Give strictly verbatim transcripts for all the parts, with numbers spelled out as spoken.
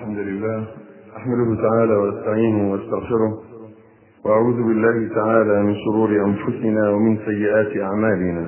الحمد لله أحمده تعالى واستعينه واستغفره وأعوذ بالله تعالى من شرور أنفسنا ومن سيئات أعمالنا.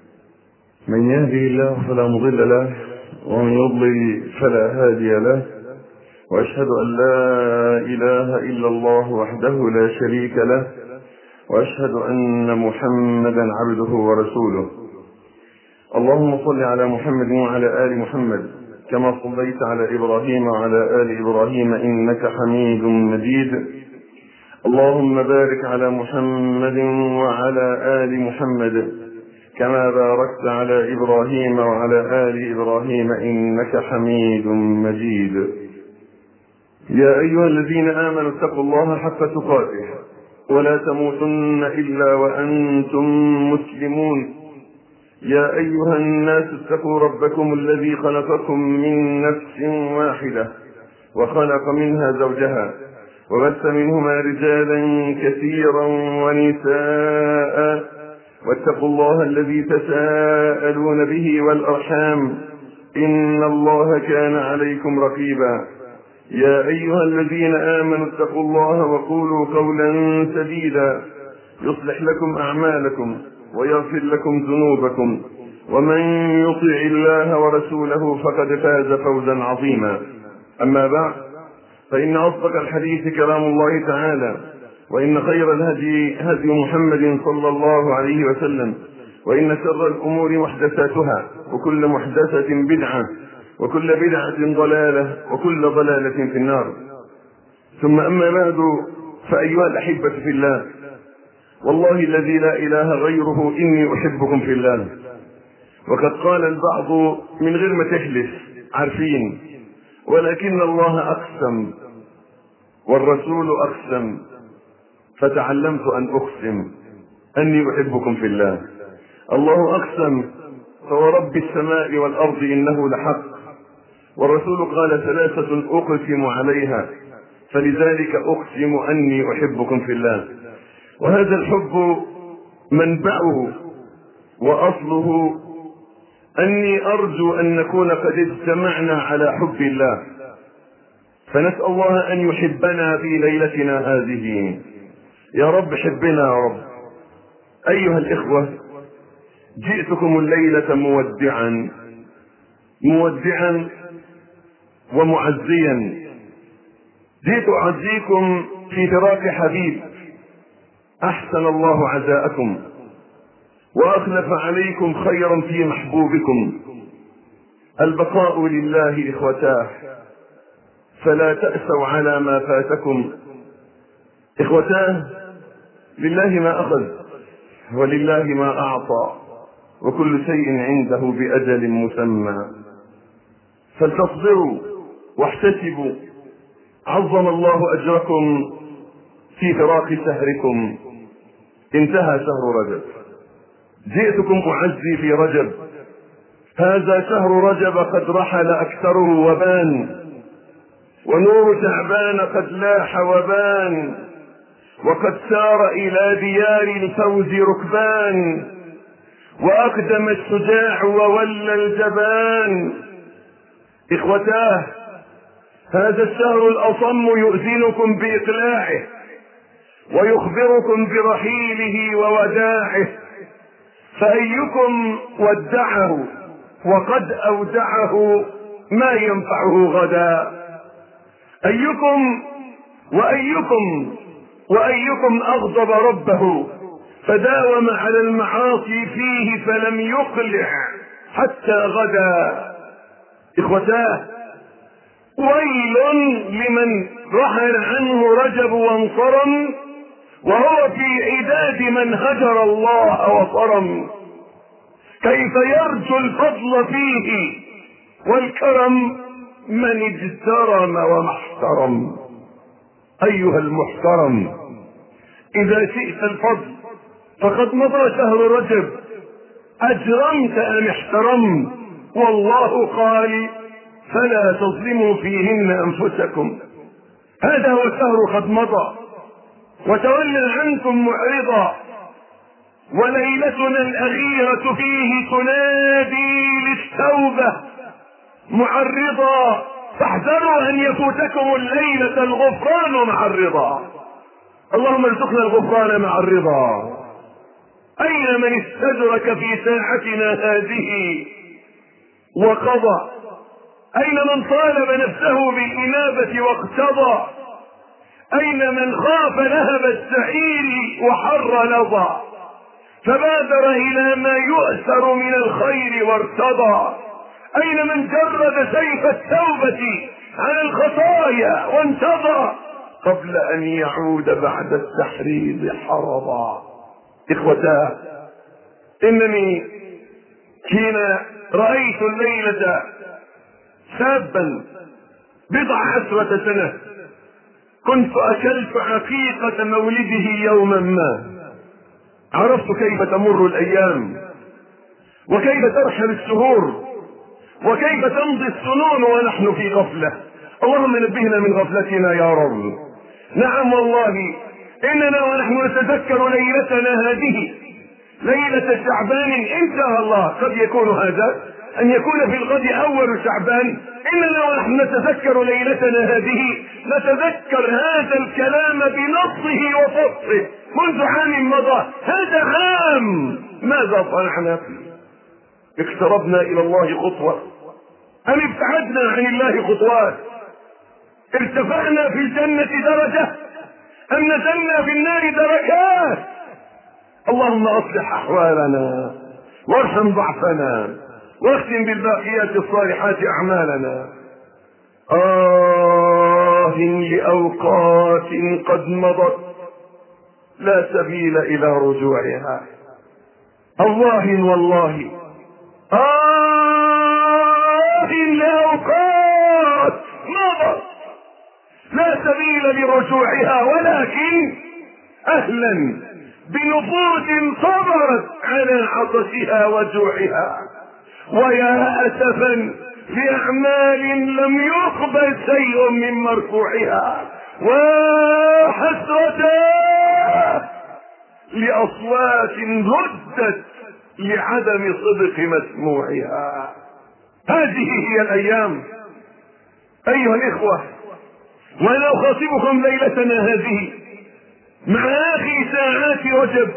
من يهدي الله فلا مضل له ومن يضلل فلا هادي له، وأشهد أن لا إله إلا الله وحده لا شريك له، وأشهد أن محمدا عبده ورسوله. اللهم صل على محمد وعلى آل محمد كما صليت على إبراهيم وعلى آل إبراهيم إنك حميد مجيد. اللهم بارك على محمد وعلى آل محمد كما باركت على إبراهيم وعلى آل إبراهيم إنك حميد مجيد. يا أيها الذين آمنوا اتقوا الله حق تقاته ولا تموتن إلا وأنتم مسلمون. يا أيها الناس اتقوا ربكم الذي خلقكم من نفس واحدة وخلق منها زوجها وبث منهما رجالا كثيرا ونساء، واتقوا الله الذي تساءلون به والأرحام إن الله كان عليكم رقيبا. يا أيها الذين آمنوا اتقوا الله وقولوا قولا سديدا يصلح لكم أعمالكم ويغفر لكم ذنوبكم، ومن يطع الله ورسوله فقد فاز فوزا عظيما. أما بعد، فإن أصدق الحديث كلام الله تعالى، وإن خير الهدي هدي محمد صلى الله عليه وسلم، وإن شر الأمور محدثاتها وكل محدثة بدعة وكل بدعة ضلالة وكل ضلالة في النار. ثم أما بعد، فأيها الأحبة في الله، والله الذي لا إله غيره إني أحبكم في الله. وقد قال البعض من غير ما تحلف عارفين، ولكن الله أقسم والرسول أقسم، فتعلمت أن أقسم أني أحبكم في الله. الله أقسم فورب السماء والأرض إنه لحق، والرسول قال ثلاثة أقسم عليها، فلذلك أقسم أني أحبكم في الله. وهذا الحب منبعه وأصله أني أرجو أن نكون قد اجتمعنا على حب الله، فنسأل الله أن يحبنا في ليلتنا هذه. يا رب حبنا يا رب. أيها الإخوة، جئتكم الليلة مودعا مودعا ومعزيا. جئت أعزيكم في فراق حبيب أحسن الله عزاءكم وأخلف عليكم خيرا في محبوبكم. البقاء لله إخوتاه، فلا تأسوا على ما فاتكم. إخوتاه، لله ما أخذ ولله ما أعطى، وكل شيء عنده بأجل مسمى. فلتصبروا واحتسبوا، عظم الله أجركم في فراق شهركم. انتهى شهر رجب، جئتكم أعزي في رجب. هذا شهر رجب قد رحل أكثره وبان، ونور شعبان قد لاح وبان، وقد سار إلى ديار الفوز ركبان، وأقدم الشجاع وولى الجبان. إخوتاه، هذا الشهر الأصم يؤذنكم بإقلاعه ويخبركم برحيله ووداعه، فأيكم ودعه وقد أودعه ما ينفعه غدا؟ أيكم وأيكم وأيكم أغضب ربه فداوم على المعاصي فيه فلم يقلع حتى غدا؟ إخوتاه، ويل لمن رحل عنه رجب وانصرم وهو في عداد من هجر الله وصرم. كيف يرجو الفضل فيه والكرم من اجترم وما احترم؟ أيها المحترم، إذا شئت الفضل فقد مضى شهر رجب، أجرمت أم احترمت؟ والله قال فلا تظلموا فيهن أنفسكم. هذا هو الشهر قد مضى وتولى عنكم معرضا، وليلتنا الأخيرة فيه تنادي للتوبة معرضا فاحذروا ان يفوتكم الليلة الغفران مع الرضا. اللهم ارزقنا الغفران مع الرضا. اين من استدرك في ساعتنا هذه وقضى؟ اين من طالب نفسه بالانابة واقتضى؟ اين من خاف لهب السعير وحر لظى فبادر الى ما يؤثر من الخير وارتضى؟ اين من جرد سيف التوبة عن الخطايا وانتضى قبل ان يعود بعد التحريض حرضا؟ اخوتاه، انني حين رأيت الليلة شابا بضع عشرة سنة كنت اكلت حقيقة مولده يوما ما، عرفت كيف تمر الايام وكيف ترحل الشهور وكيف تمضي السنون ونحن في غفلة. اللهم نبهنا من غفلتنا يا رب. نعم والله اننا ونحن نتذكر ليلتنا هذه ليلة شعبان ان شاء الله، قد يكون هذا ان يكون في الغد اول شعبان، اننا ونحن نتذكر ليلتنا هذه نتذكر هذا الكلام بنصه وفصه منذ عام مضى. هذا عام ماذا صنعنا فيه؟ اقتربنا الى الله خطوة ام ابتعدنا عن الله خطوات؟ ارتفعنا في الجنة درجة ام نزلنا في النار دركات؟ اللهم اصلح احوالنا وارحم ضعفنا واختم بالباقيات الصالحات اعمالنا. آه لأوقات قد مضت لا سبيل الى رجوعها. الله والله آه لأوقات مضت لا سبيل لرجوعها، ولكن اهلا بنفوس صبرت على عطشها وجوعها، ويا اسفا لاعمال لم يقبل شيء من مرفوعها، وحسرة لاصوات ردت لعدم صدق مسموعها. هذه هي الايام ايها الاخوة، وانا اخاطبكم ليلتنا هذه مع اخر ساعات رجب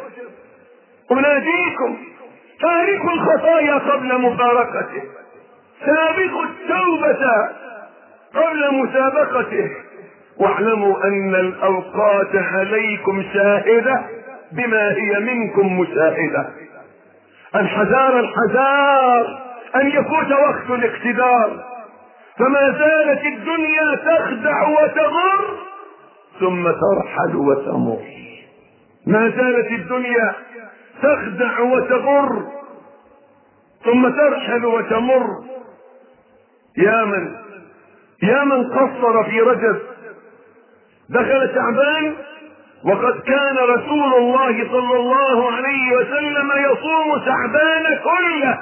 اناديكم: فارقوا الخطايا قبل مفارقته، سابقوا التوبة قبل مسابقته، واعلموا ان الاوقات عليكم شاهدة بما هي منكم مشاهدة. الحذار الحذار ان يفوت وقت الاقتدار، فما زالت الدنيا تخدع وتغر ثم ترحل وتمر. ما زالت الدنيا تخدع وتغر ثم ترحل وتمر. يا من يا من قصر في رجب، دخل شعبان وقد كان رسول الله صلى الله عليه وسلم يصوم شعبان كله.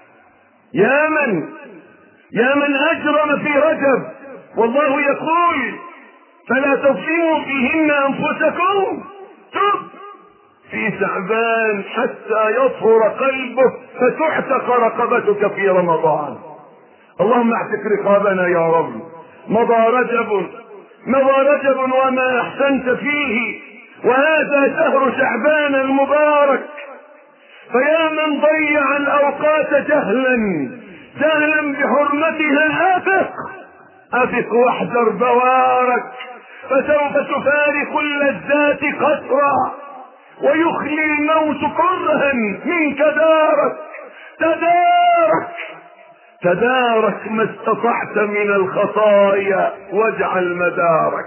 يا من يا من اجرم في رجب، والله يقول: فلا تظلموا فيهن انفسكم، تب في شعبان حتى يطهر قلبه فتعتق رقبتك في رمضان. اللهم اعتق رقابنا يا رب. مضى رجب مضى رجب وما احسنت فيه، وهذا شهر شعبان المبارك. فيا من ضيع الاوقات جهلا جهلا بحرمتها، افق افق واحذر بوارك، فسوف تفارق اللذات قسرا ويخلي الموت كرها منك دارك. تدارك تدارك ما استطعت من الخطايا واجعل مدارك.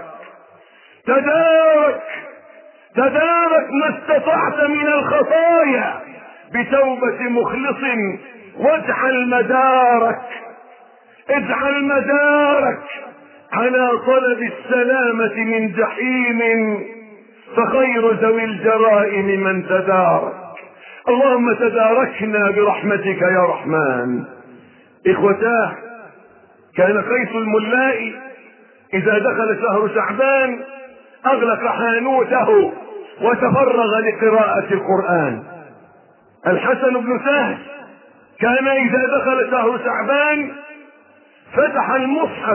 تدارك تدارك ما استطعت من الخطايا بتوبة مخلص واجعل مدارك. اجعل مدارك على طلب السلامة من جحيم، فخير ذوي الجرائم من تدارك. اللهم تداركنا برحمتك يا رحمن. اخوتاه، كان قيس الملاء اذا دخل شهر شعبان اغلق حانوته وتفرغ لقراءة القرآن. الحسن بن سهل كان اذا دخل شهر شعبان فتح المصحف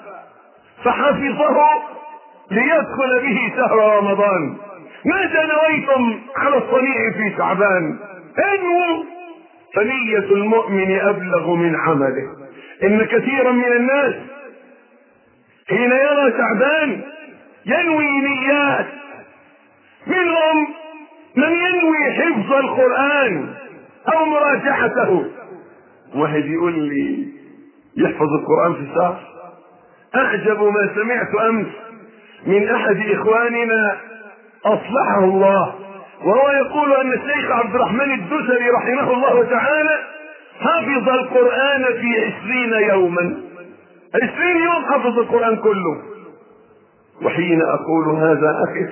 فحفظه ليدخل به شهر رمضان. ماذا نويتم على الصنيع في شعبان؟ انووا، فنية المؤمن أبلغ من عمله. إن كثيرا من الناس حين يرى شعبان ينوي نيات، منهم من ينوي حفظ القرآن أو مراجعته. واحد يقول لي يحفظ القرآن في شهر. أعجب ما سمعت أمس من أحد إخواننا أصلحه الله، وهو يقول أن الشيخ عبد الرحمن الدسري رحمه الله تعالى حفظ القرآن في عشرين يوما. عشرين يوم حفظ القرآن كله. وحين أقول هذا أخف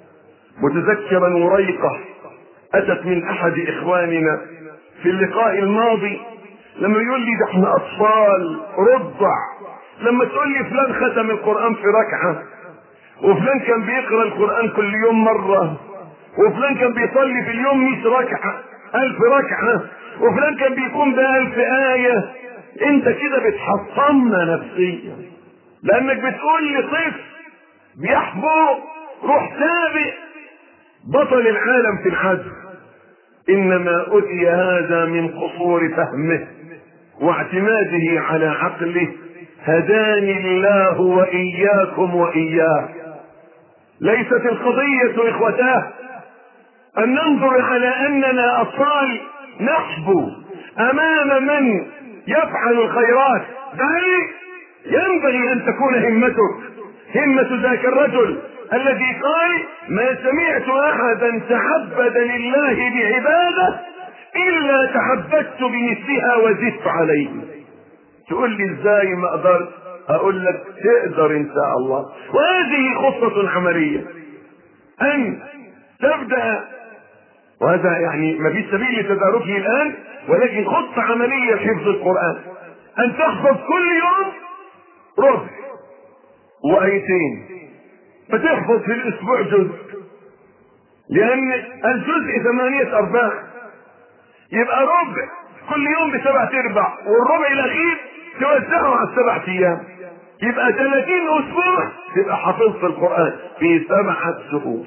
متذكرا وريقة أتت من أحد إخواننا في اللقاء الماضي لما يقول لي ده احنا أطفال رضع، لما تقول لي فلان ختم القرآن في ركعة، وفلان كان بيقرأ القرآن كل يوم مرة، وفلان كان بيصلي في اليوم مئة ركعة ألف ركعة، وفلان كان بيقوم بألف آية، انت كده بتحطمنا نفسيا، لأنك بتقول لي طفل بيحبو روح سابق بطل العالم في الحج. إنما أتي هذا من قصور فهمه واعتماده على عقله. هداني الله وإياكم وإياه. ليست القضية إخوتاه أن ننظر على أننا أطفال نحبو أمام من يفعل الخيرات، بل ينبغي أن تكون همتك همة ذاك الرجل الذي قال: ما سمعت أحدا تعبد لله بعبادة إلا تعبدت بمثلها وزدت عليه. تقول لي ازاي ما اقدر؟ اقول لك تقدر ان شاء الله. وهذه خطة عملية ان تبدأ، وهذا يعني ما في سبيل لتداركه الان، ولكن خطة عملية لحفظ القرآن ان تحفظ كل يوم ربع وآيتين، فتحفظ في الاسبوع جزء، لان الجزء ثمانية ارباع، يبقى ربع كل يوم بسبعة ارباع، والربع الاخير توزعه على السبع ايام، يبقى ثلاثين اسبوع تبقى حفظت القرآن في سبعة شهور.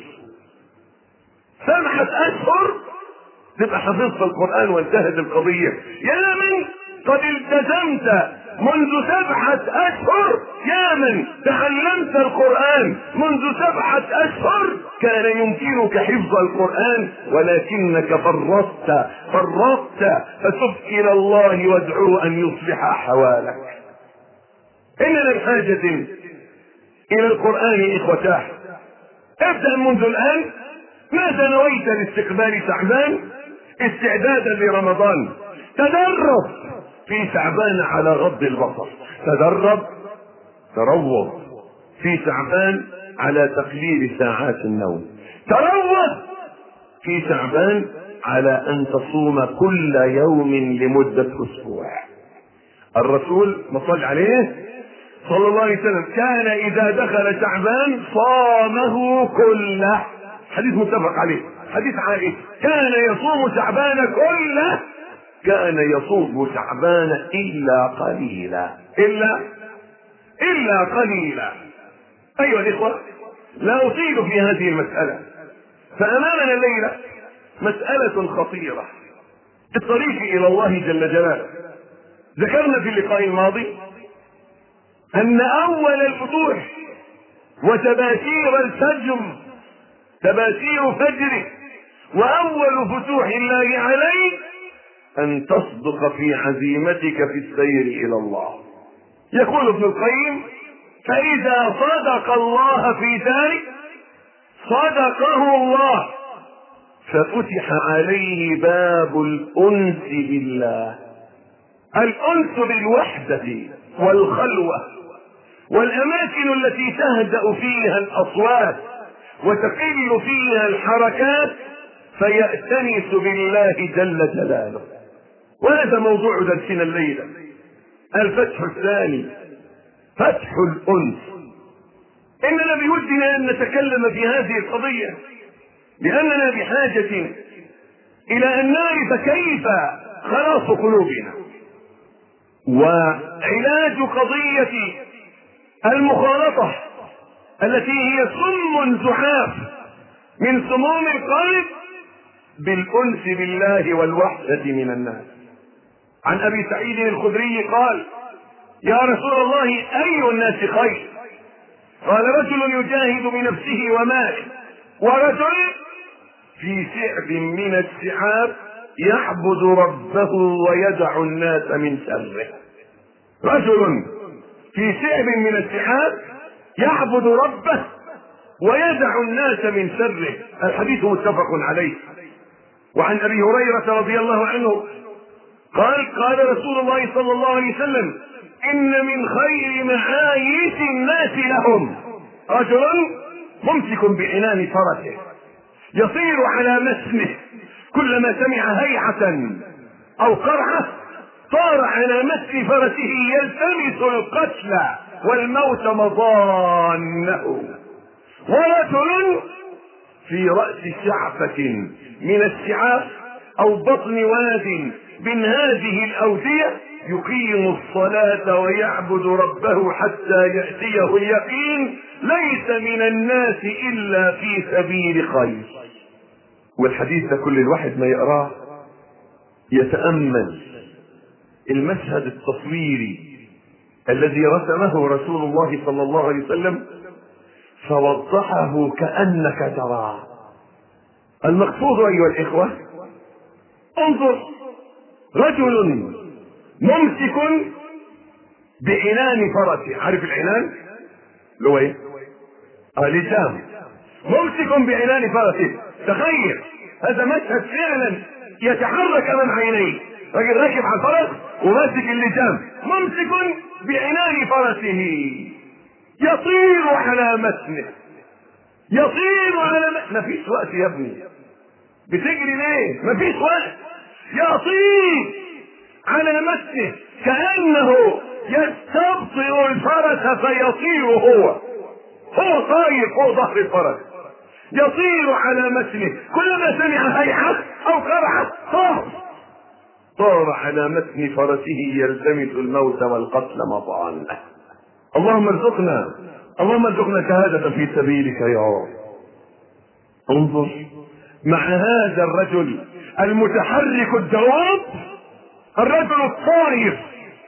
سبعة اشهر تبقى حفظت القرآن وانتهت القضية. يا من قد التزمت منذ سبعة اشهر، يا من تعلمت القرآن منذ سبعة اشهر، كان يمكنك حفظ القرآن ولكنك فرطت فرطت فتب الى الله وادعوه ان يصلح احوالك. اننا بحاجة الى القرآن اخوتاه. ابدأ منذ الان. ماذا نويت لاستقبال شعبان استعدادا لرمضان؟ تدرب في شعبان على غض البصر، تدرب تروض في شعبان على تقليل ساعات النوم، تروض في شعبان على ان تصوم كل يوم لمدة اسبوع. الرسول صلى عليه صلى الله عليه وسلم كان اذا دخل شعبان صامه كله، حديث متفق عليه، حديث عائشة، كان يصوم شعبان كله، كان يصوم شعبان الا قليلا الا الا قليلا. ايها الاخوة، لا اطيل في هذه المسألة، فامامنا الليلة مسألة خطيرة في الطريق الى الله جل جلاله. ذكرنا في اللقاء الماضي ان اول الفتوح وتباشير الفجر تباشير فجره واول فتوح الله عليك ان تصدق في عزيمتك في السير الى الله. يقول ابن القيم: فاذا صدق الله في ذلك صدقه الله، ففتح عليه باب الانس بالله، الانس بالوحدة والخلوة والاماكن التي تهدأ فيها الاصوات وتقل فيها الحركات، فيأتنس بالله جل جلاله. وهذا موضوع درسنا الليلة، الفتح الثاني، فتح الأنس. إننا بودنا أن نتكلم في هذه القضية لأننا بحاجة إلى أن نعرف كيف خلاص قلوبنا، وعلاج قضية المخالطة التي هي سم زحاف من سموم القلب بالأنس بالله والوحدة من الناس. عن أبي سعيد الخدري قال: يا رسول الله أي الناس خير؟ قال: رجل يجاهد بنفسه وماله، ورجل في شعب من الشعاب يعبد ربه ويدع الناس من شره. رجل في شعب من الشعاب يعبد ربه ويدع الناس من شره. الحديث متفق عليه. وعن ابي هريره رضي الله عنه قال: قال رسول الله صلى الله عليه وسلم: ان من خير معايش الناس لهم رجل ممسك بعنان فرسه يطير على مسمه، كلما سمع هيعة او قرعة طار على مسم فرسه يلتمس القتل والموت مضانه. ورجل في رأس شعفة من الشعاف او بطن واد من هذه الاودية يقيم الصلاة ويعبد ربه حتى يأتيه اليقين، ليس من الناس الا في سبيل خير. والحديث ده كل الواحد ما يقراه يتأمل المشهد التصويري الذي رسمه رسول الله صلى الله عليه وسلم فوضحه كأنك تراه. المقصود ايها الاخوة، انظر، رجل ممسك بعنان فرسه. عارف العنان اللي هو ايه؟ اه لجام. ممسك بعنان فرسه. تخيل هذا مشهد فعلا يتحرك امام عينيه. راجل راكب على الفرس وماسك اللجام، ممسك بعنان فرسه يطير على متنه. يطير على متنه. مفيش وقت يا ابني، بتجري ليه؟ مفيش وقت. يطير على متنه كأنه يستبطئ الفرس فيطير هو هو طاير فوق ظهر الفرس. يطير على متنه، كلما سمع هيعة او قرعة طار طار على متن فرسه يلتمس الموت والقتل مضانه. اللهم ارزقنا اللهم ارزقنا شهادة في سبيلك يا رب. انظر مع هذا الرجل المتحرك الدواب، الرجل الطائر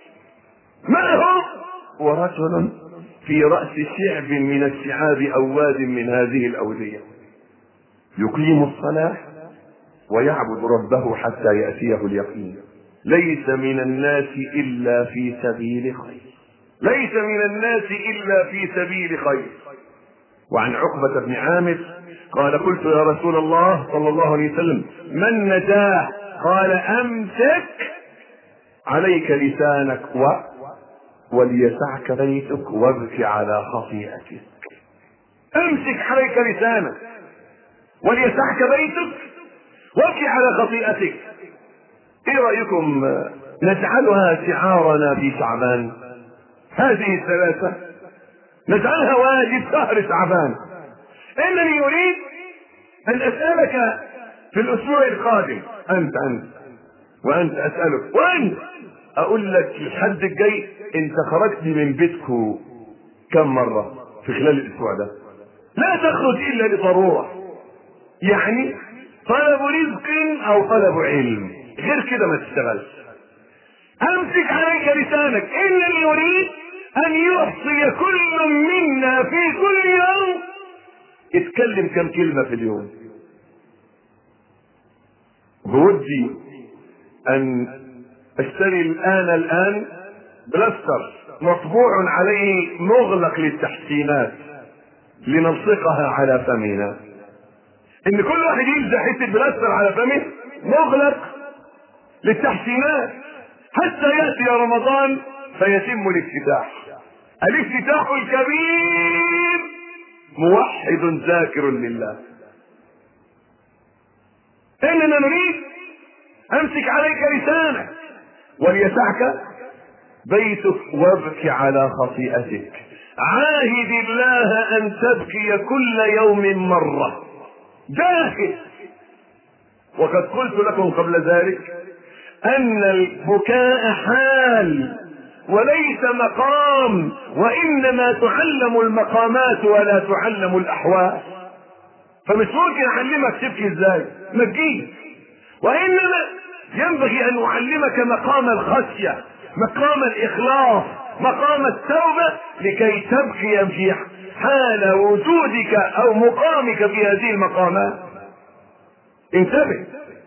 معه، ورجل في رأس شعب من الشعاب او واد من هذه الاودية يقيم الصلاة ويعبد ربه حتى يأتيه اليقين، ليس من الناس الا في سبيل خير. ليس من الناس الا في سبيل خير. وعن عقبة بن عامر قال: قلت يا رسول الله صلى الله عليه وسلم: ما النجاة؟ قال: امسك عليك لسانك و وليسعك بيتك وابك على خطيئتك. امسك عليك لسانك وليسعك بيتك وابكي على خطيئتك. ايه رأيكم نجعلها شعارنا في شعبان؟ هذه الثلاثة نجعلها واجب شهر شعبان. انني اريد ان اسألك في الاسبوع القادم، انت انت وانت اسألك وانت اقول لك الحد الجاي انت خرجت من بيتكو كم مرة في خلال الاسبوع ده؟ لا تخرج الا لضرورة، يعني طلب رزق او طلب علم، غير كده ما تشتغلش. امسك عليك لسانك. انني اريد ان يحصي كل منا في كل يوم اتكلم كم كلمة في اليوم. بودي ان اشتري الان الان بلاستر مطبوع عليه مغلق للتحسينات لنلصقها على فمنا، ان كل واحد يلزق حته بلاستر على فمه مغلق للتحسينات حتى ياتي رمضان فيتم الافتتاح. الافتتاح الكبير موحد ذاكر لله. اننا نريد امسك عليك لسانك وليسعك بيتك وابك على خطيئتك. عاهد الله ان تبكي كل يوم مرة، جاهد. وقد قلت لكم قبل ذلك ان البكاء حال وليس مقام، وإنما تعلم المقامات ولا تعلم الأحوال. فمش ممكن أعلمك تبكي إزاي، ما تجيش. وإنما ينبغي أن أعلمك مقام الخشية، مقام الإخلاص، مقام التوبة، لكي تبكي في حال وجودك أو مقامك في هذه المقامات. انتبه.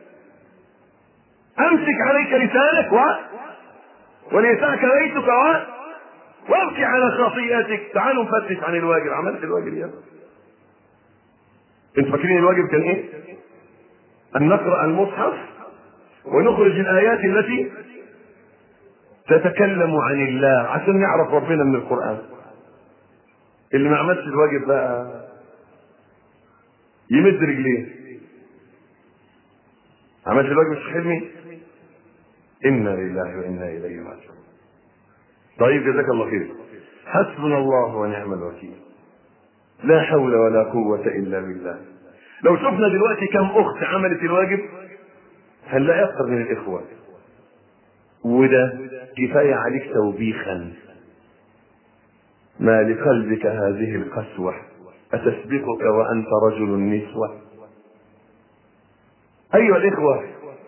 أمسك عليك لسانك و وليسعك بيتك و وابكي على خطيئتك. تعالوا نفتش عن الواجب. عملت الواجب يا انت فاكرين الواجب كان ايه؟ ان نقرأ المصحف ونخرج الآيات التي تتكلم عن الله عشان نعرف ربنا من القرآن. اللي ما عملش الواجب بقى يمد رجليه. عملت الواجب مش حلمي. إنا لله وإنا إليه راجعون. طيب جزاك الله خير. حسبنا الله ونعم الوكيل. لا حول ولا قوة إلا بالله. لو شفنا دلوقتي كم أخت عملت الواجب هنلاقي أكثر من الإخوة، وده كفاية عليك توبيخا. ما لقلبك هذه القسوة أتسبقك وأنت رجل نسوة. أيها الإخوة،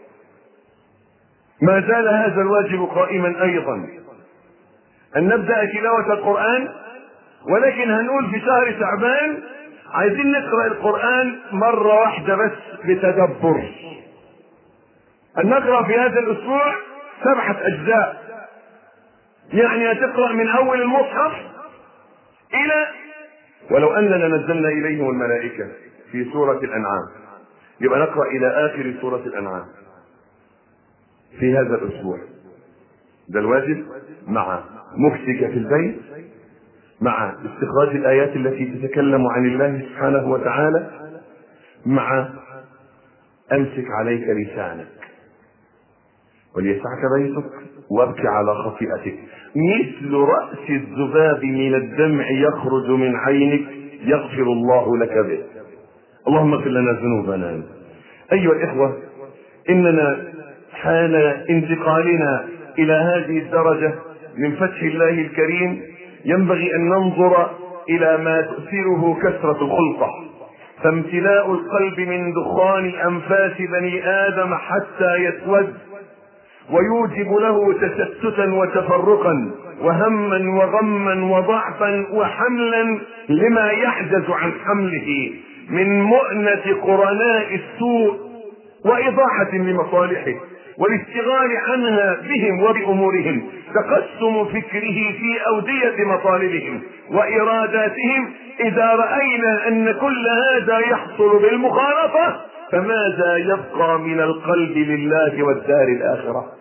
ما زال هذا الواجب قائما أيضا، أن نبدأ تلاوة القرآن، ولكن هنقول في شهر شعبان عايزين نقرأ القرآن مرة واحدة بس بتدبر. أن نقرأ في هذا الأسبوع سبعة أجزاء، يعني هتقرأ من أول المصحف إلى ولو أننا نزلنا إليهم الملائكة في سورة الأنعام، يبقى نقرأ إلى آخر سورة الأنعام في هذا الأسبوع. ده الواجب، مع مكسك في البيت، مع استخراج الآيات التي تتكلم عن الله سبحانه وتعالى، مع أمسك عليك لسانك وليسعك بيتك وابكي على خطيئتك. مثل رأس الذباب من الدمع يخرج من عينك يغفر الله لك به. اللهم اغفر لنا ذنوبنا. أيها الإخوة، إننا حان انتقالنا إلى هذه الدرجة من فتح الله الكريم ينبغي أن ننظر إلى ما تؤثره كثرة الخلطة، فامتلاء القلب من دخان أنفاس بني آدم حتى يسود، ويوجب له تشتتا وتفرقا وهما وغما وضعفا وحملا لما يحجز عن حمله من مؤنة قرناء السوء وإضاحة لمصالحه والاشتغال عنها بهم وبأمورهم، تقسم فكره في أودية مطالبهم وإراداتهم. إذا رأينا أن كل هذا يحصل بالمخالطة فماذا يبقى من القلب لله والدار الآخرة؟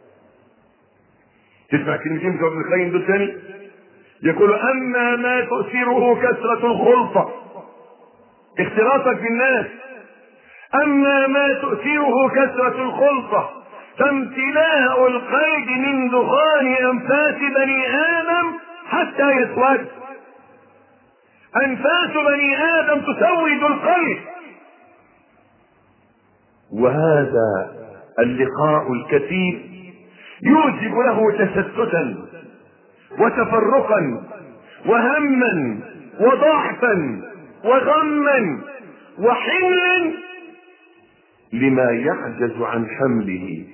تسمع كلمتين في ابن القيم دول ثاني، يقول: أما ما تؤثره كثرة الخلطة، اختلاطك بالناس، أما ما تؤثره كثرة الخلطة فامتلاء القلب من دخان أنفاس بني آدم حتى يسود. أنفاس بني آدم تسود القلب، وهذا اللقاء الكثير يوجب له تشتتا وتفرقا وهما وضعفا وغما وحملا لما يعجز عن حمله.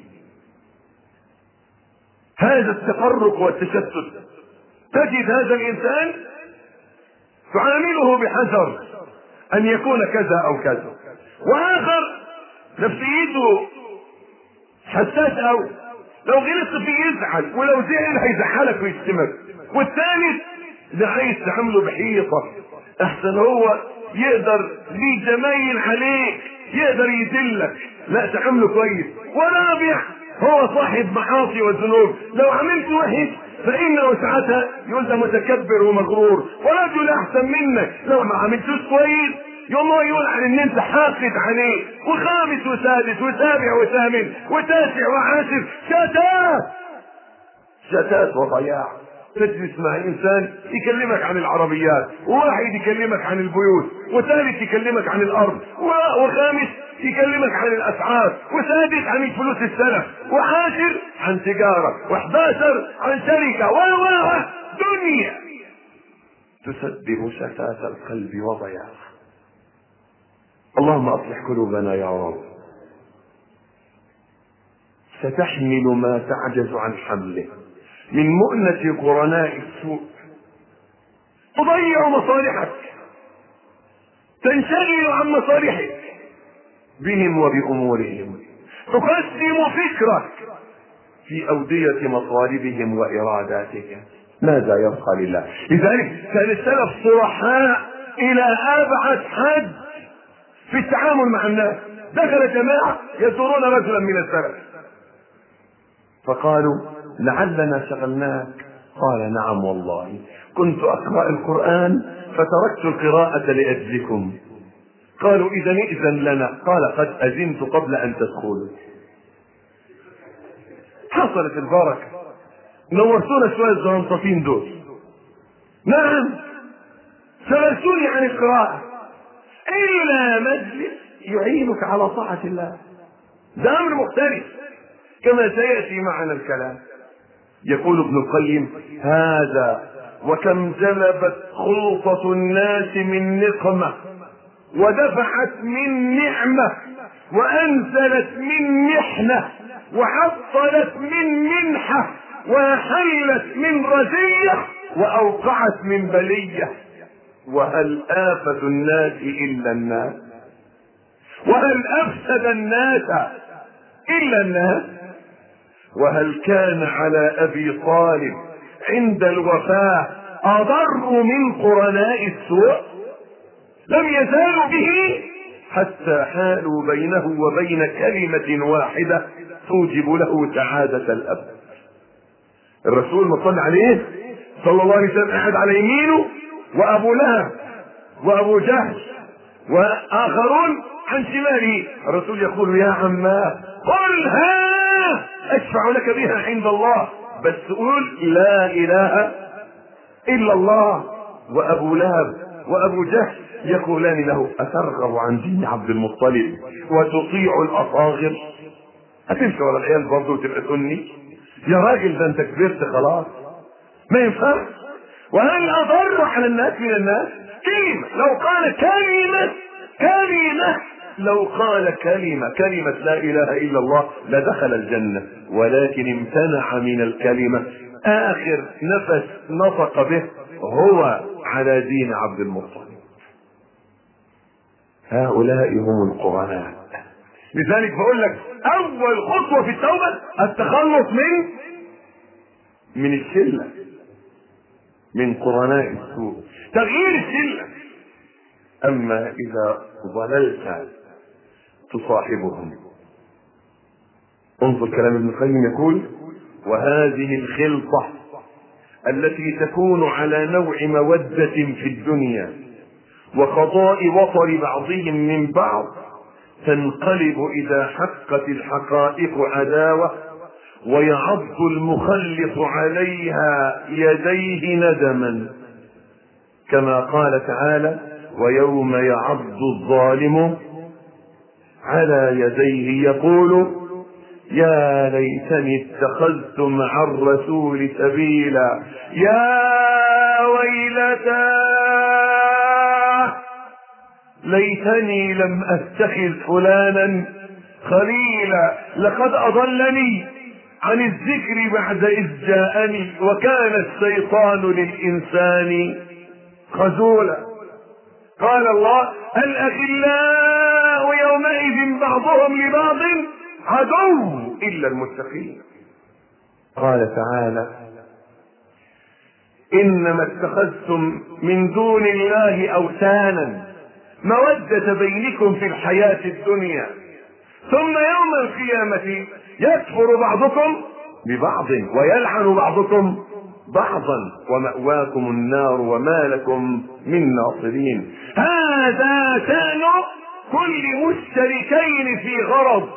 هذا التفرق والتشتت تجد هذا الإنسان تعامله بحذر أن يكون كذا أو كذا، وآخر نفسيته حساس أوي، لو غلطت فيه يزعل، ولو زعل هيزعلك ويشتمك، والثالث ده عايز تعامله بحيطة احسن هو يقدر ليه جمايل عليك يقدر يذلك، لا تعامله كويس. ورابع هو صاحب معاصي وذنوب، لو عملت وحش فإنه ساعتها يقول ده متكبر ومغرور، ورجل أحسن منك لو ما عملتوش كويس يوم هو يقول عن ان انت حاقد عليه. وخامس وسادس وسابع وثامن وتاسع وعاشر شتات شتات وضياع. تجلس مع انسان يكلمك عن العربيات، وواحد يكلمك عن البيوت، وثالث يكلمك عن الارض، وخامس يكلمك عن الاسعار، وسادس عن الفلوس السلف، وعاشر عن تجارة، وحداشر عن شركة، و دنيا تسبب شتات القلب وضياعه. اللهم اصلح قلوبنا يا رب. ستحمل ما تعجز عن حمله من مؤنة قرناء السوء، تضيع مصالحك، تنشغل عن مصالحك بهم وبأمورهم، تقسم فكرك في أودية مطالبهم وإراداتهم. ماذا يبقى لله؟ لذلك كان السلف صرحاء إلى أبعد حد في التعامل مع الناس. دخل جماعة يزورون رجلا من السلف فقالوا لعلنا شغلناك، قال نعم والله كنت أقرأ القرآن فتركت القراءة لأجلكم. قالوا إذا إذن لنا، قال قد أذنت قبل أن تدخلوا. حصلت البركة، نورتونا شوية الزرنطتين دول. نعم شغلتوني عن القراءة، إلا مجلس يعينك على طاعة الله، ده أمر مختلف كما سيأتي معنا الكلام. يقول ابن القيم هذا وكم جلبت خلطة الناس من نقمة، ودفعت من نعمة، وأنزلت من محنة، وحصلت من منحة، وحلت من رزية، وأوقعت من بلية. وهل آفة الناس إلا الناس؟ وهل أفسد الناس إلا الناس؟ وهل كان على أبي طالب عند الوفاة أضر من قرناء السوء؟ لم يزالوا به حتى حالوا بينه وبين كلمة واحدة توجب له سعادة الأبد. الرسول ما صلى عليه صلى الله عليه وسلم قاعد على يمينه وأبو لهب وأبو جهل وآخرون عن شماله. الرسول يقول يا عماه قل ها أشفع لك بها عند الله، بس قول لا إله إلا الله. وأبو لهب وأبو جهل يقولان له أترغب عن دين عبد المطلب وتطيع الأصاغر؟ هتمشي ورا العيال برضه وتبقى سني؟ يا راجل ده انت كبرت خلاص، ما ينفعش. وهل أضر على الناس من الناس؟ كلمة لو قال كلمة كلمة لو قال كلمة كلمة لا إله إلا الله لدخل الجنة، ولكن امتنع من الكلمة. آخر نفس نطق به هو على دين عبد المطلب. هؤلاء هم القرناء. لذلك بقول لك أول خطوة في التوبة التخلص من من الشلة، من قرناء السوء، تغيير الشلة. أما إذا ظللت تصاحبهم، انظر كلام ابن القيم يقول وهذه الخلطة التي تكون على نوع مودة في الدنيا وقضاء وطر بعضهم من بعض تنقلب إذا حقت الحقائق عداوة، ويعض المخلط عليها يديه ندما، كما قال تعالى ويوم يعض الظالم على يديه يقول يا ليتني اتخذت مع الرسول سبيلا يا ويلتى ليتني لم اتخذ فلانا خليلا لقد اضلني عن الذكر بعد اذ جاءني وكان الشيطان للانسان خذولا. قال الله الاخلاء يومئذ بعضهم لبعض عدو الا المتقين. قال تعالى انما اتخذتم من دون الله اوثانا مودة بينكم في الحياة الدنيا ثم يوم القيامة يكفر بعضكم ببعض ويلعن بعضكم بعضا ومأواكم النار وما لكم من ناصرين. هذا شأن كل مشتركين في غرض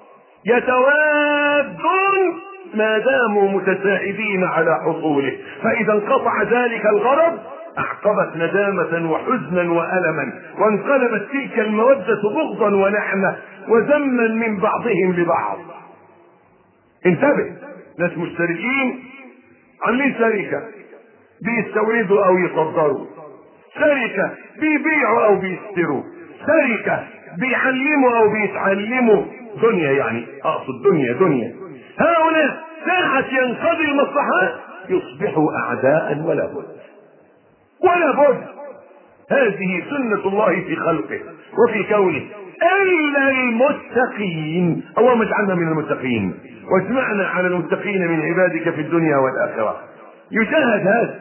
يتوادون ما داموا متساعدين على حصوله، فإذا انقطع ذلك الغرض اعقبت ندامة وحزنا وألما، وانقلبت تلك المودة بغضا ونحمة وذما من بعضهم لبعض. انتبه، ناس مشتركين عاملين شركة بيستوردوا او يصدروا، شركة بيبيعوا او بيشتروا، شركة بيعلموا او بيتعلموا، دنيا يعني، اقصد دنيا دنيا. هؤلاء ساعة ينقضي المصلحات يصبحوا اعداء ولا بد ولا بد. هذه سنة الله في خلقه وفي كونه، الا المتقين. اللهم اجعلنا من المتقين واجمعنا على المتقين من عبادك في الدنيا والاخرة. يشاهد هذا.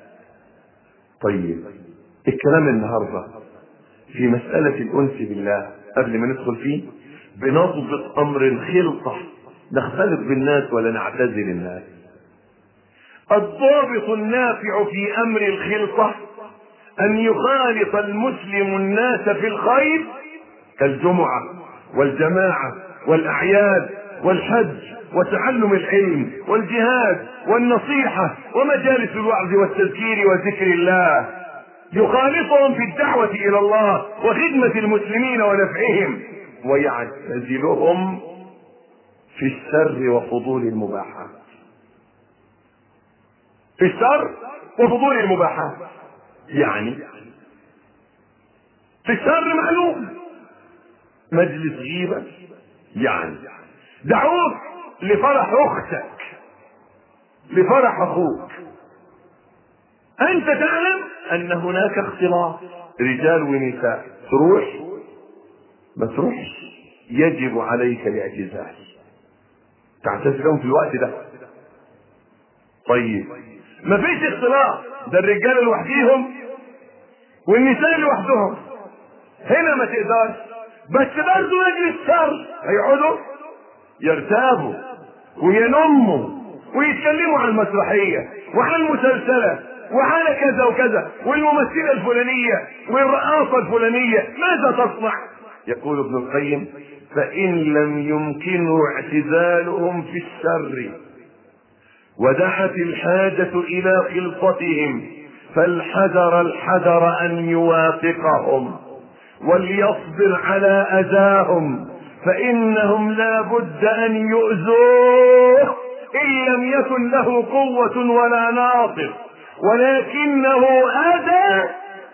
طيب، الكلام النهارده في مسألة الأنس بالله. قبل ما ندخل فيه بنضبط أمر الخلطة، نختلط بالناس ولا نعتزل الناس. الضابط النافع في أمر الخلطة أن يخالط المسلم الناس في الخير كالجمعة والجماعة والأعياد والحج وتعلم العلم والجهاد والنصيحة ومجالس الوعظ والتذكير وذكر الله. يخالطهم في الدعوة إلى الله وخدمة المسلمين ونفعهم، ويعتزلهم في الشر وفضول المباحات. في الشر وفضول المباحات يعني في الشر معلوم، مجلس غيبة يعني، دعوك لفرح اختك، لفرح اخوك، انت تعلم ان هناك اختلاط رجال ونساء، تروح ما تروحش، يجب عليك الاعتزال، تعتزلهم في الوقت ده. طيب، ما فيش اختلاط، ده الرجال لوحديهم والنساء لوحدهم، هنا ما تقدرش. بس برضه مجلس شر هيقعدوا يرتابوا وينموا ويتكلموا عن المسرحية وعن المسلسلة وعلى كذا وكذا والممثلة الفلانية والرقاصة الفلانية، ماذا تصنع؟ يقول ابن القيم: فإن لم يمكنوا اعتزالهم في الشر ودعت الحاجة إلى خلطتهم فالحذر الحذر أن يوافقهم وليصبر على أذاهم، فإنهم لا بد أن يؤذوه إن لم يكن له قوة ولا ناصر، ولكنه أذى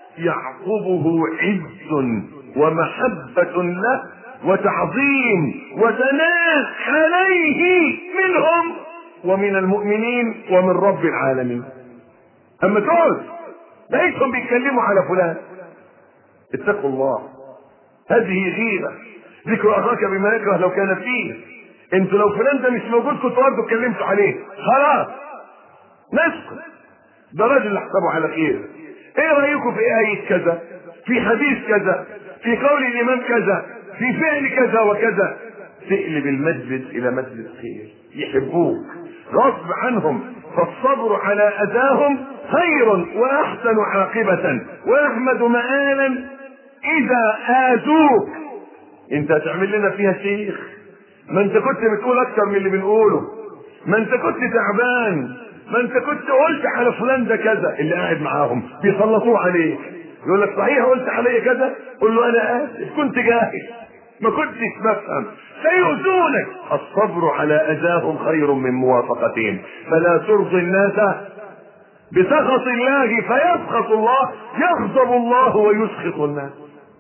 يعقبه عز ومحبة له وتعظيم وثناء عليه منهم ومن المؤمنين ومن رب العالمين. أما تقول لقيتهم بيتكلموا على فلان، اتقوا الله، هذه غيبة. ذكر أخاك بما يكره لو كان فيه. انتوا لو فلان ده مش موجود كنتوا برضه اتكلمتوا عليه، خلاص نسكت، ده راجل نحسبه على خير. ايه رأيكم في آية كذا، في حديث كذا، في قول الإمام كذا، في فعل كذا وكذا؟ تقلب المجلس إلى مجلس خير، يحبوك غصب عنهم. فالصبر على أذاهم خير وأحسن عاقبة وأحمد مآلا إذا آذوك. انت هتعمل لنا فيها شيخ؟ ما انت كنت بتقول اكتر من اللي بنقوله، ما انت كنت تعبان، ما انت كنت قلت على فلان ده كذا. اللي قاعد معاهم بيسلطوه عليك، يقول لك صحيح قلت علي كذا، قل له انا اسف كنت جاهل ما كنتش بفهم، سيؤذونك. الصبر على اذاهم خير من موافقتهم، فلا ترضي الناس بسخط الله فيسخط الله، يغضب الله ويسخط الناس،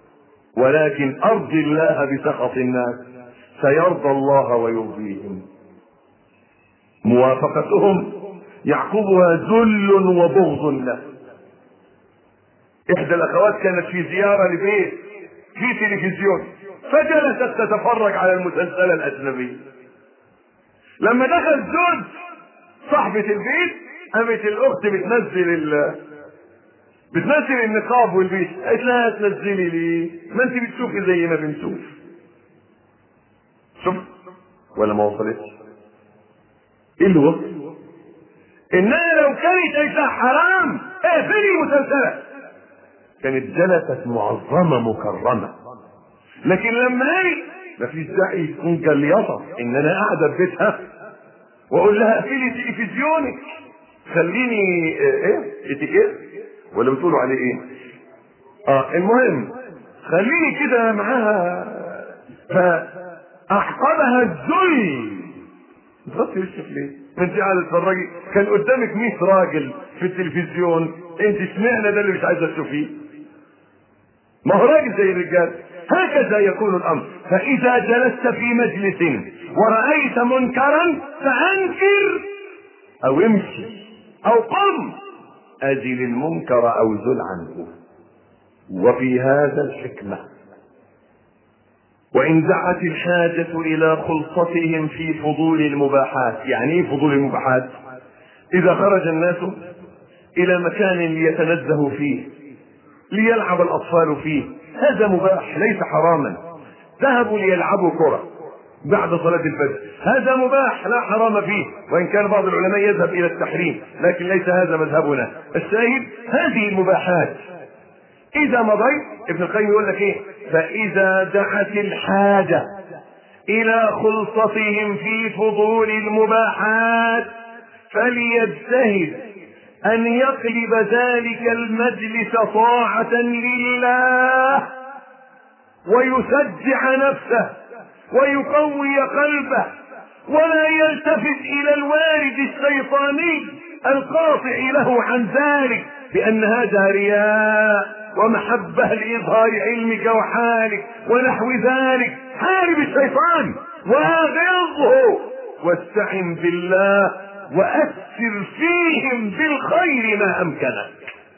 ولكن ارضي الله بسخط الناس سيرضى الله ويرضيهم. موافقتهم يعقبها ذل وبغض له. احدى الاخوات كانت في زيارة لبيت في تلفزيون، فجلست تتفرج على المسلسل الاجنبي. لما دخل زوج صاحبة البيت قامت الاخت بتنزل ال بتنزل النقاب والبيت، قالت لها تنزلي ليه؟ ما انت بتشوفي زي ما بنشوف. شوف ولا ما وصلتش؟ ايه اللي وصل؟ انها لو كانت قالت حرام اقفلي المسلسلات كانت جلست معظمه مكرمه. لكن لما قال مفيش داعي تكون جليطه ان انا قاعده في بيتها واقول لها اقفلي تلفزيونك، خليني ايه اتيكيت ولا بتقولوا عليه ايه؟ اه المهم خليني كده معاها. فاحقبها الذل. بتغطي وشك ليه؟ انت قاعده تتفرجي، كان قدامك مية راجل في التلفزيون، انت اشمعنى ده اللي مش عايزه تشوفيه؟ ما هو راجل زي الرجال. هكذا يكون الامر. فاذا جلست في مجلس ورأيت منكرا فانكر او امشي او قم، ازل المنكر او زل عنه. وفي هذا الحكمة. وإن دعت الحاجة إلى خلطتهم في فضول المباحات. يعني ايه فضول المباحات؟ إذا خرج الناس إلى مكان ليتنزهوا فيه، ليلعب الأطفال فيه، هذا مباح ليس حراما. ذهبوا ليلعبوا كرة بعد صلاة الفجر، هذا مباح لا حرام فيه، وإن كان بعض العلماء يذهب إلى التحريم، لكن ليس هذا مذهبنا. الشاهد هذه المباحات إذا مضيت. ابن القيم يقول لك إيه؟ فإذا دعت الحاجة إلى خلطتهم في فضول المباحات فليجتهد أن يقلب ذلك المجلس طاعة لله، ويشجع نفسه ويقوي قلبه، ولا يلتفت إلى الوارد الشيطاني القاطع له عن ذلك بأن هذا رياء ومحبة لإظهار علمك وحالك ونحو ذلك. حارب الشيطان وأغيظه واستعن بالله وأكثر فيهم بالخير ما أمكنك.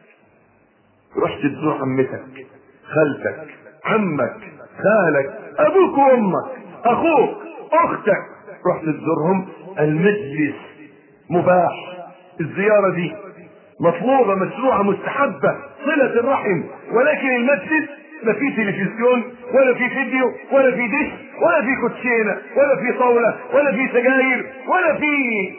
رحت تزور عمتك، خالتك، عمك، خالك، أبوك وأمك، أخوك، أختك، رحت تزورهم، المجلس مباح، الزيارة دي مطلوبة مشروعة مستحبة، صلة الرحم، ولكن المجلس لا في تلفزيون ولا في فيديو ولا في دش ولا في كوتشينة ولا في طاولة ولا في سجاير ولا في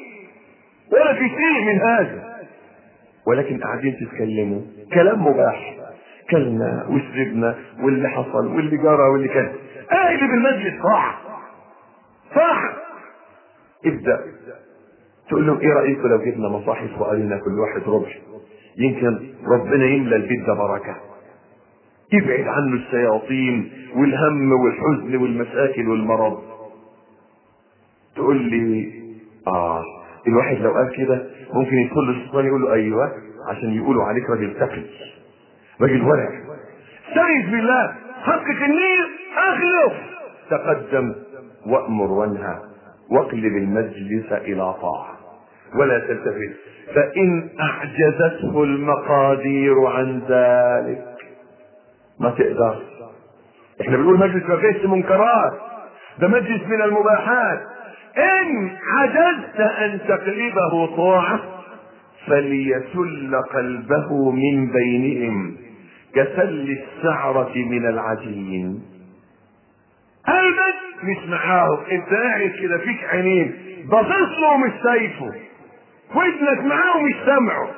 ولا في شيء من هذا، ولكن قاعدين تتكلموا كلام مباح، كلنا وشربنا واللي حصل واللي جرى واللي كان. اقلب المجلس صح صح. ابدأ تقول لهم ايه رأيكم لو جبنا مصاحف وقالنا كل واحد ربع، يمكن ربنا يملى البيت ده بركة، يبعد عنه الشياطين والهم والحزن والمشاكل والمرض. تقول لي اه الواحد لو قال كده ممكن يدخل له الشيطان يقول له ايوه عشان يقولوا عليك راجل تقي، راجل ورع. استعذ بالله، حقق النية، اخلص، تقدم وامر وانهى، واقلب المجلس الى طاعة ولا تلتفت. فان اعجزته المقادير عن ذلك ما تقدر. احنا بنقول مجلس ما فيهش منكرات، ده مجلس من المباحات. ان عجزت ان تقلبه طاعة فليسل قلبه من بينهم كسل الشعرة من العجين. قلبك مش معاهم، انت قاعد كده فيك عينين باصص له ومش شايفه، ودنك معاه ومش سامعه.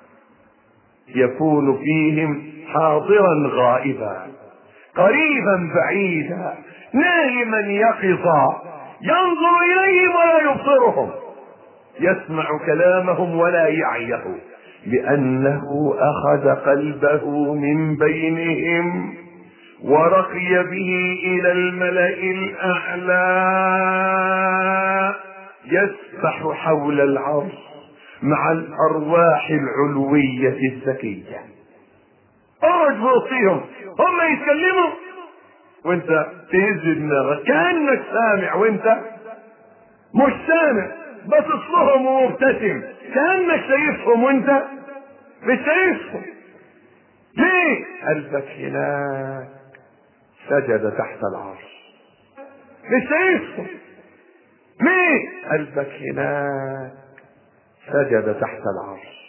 يكون فيهم حاضرا غائبا، قريبا بعيدا، نائما يقظا، ينظر اليهم ولا يبصرهم، يسمع كلامهم ولا يعيه، لانه اخذ قلبه من بينهم ورقي به الى الملأ الاعلى، يسبح حول العرش مع الارواح العلوية الزكية. اقعد فوقيهم، هم يتكلموا وانت تهز دماغك كأنك سامع وانت مش سامع، باصص لهم ومبتسم كأنك شايفهم وانت مش شايفهم. ليه؟ قلبك هناك سجد تحت العرش، مش شايفهم. ليه؟ قلبك هناك سجد تحت العرش.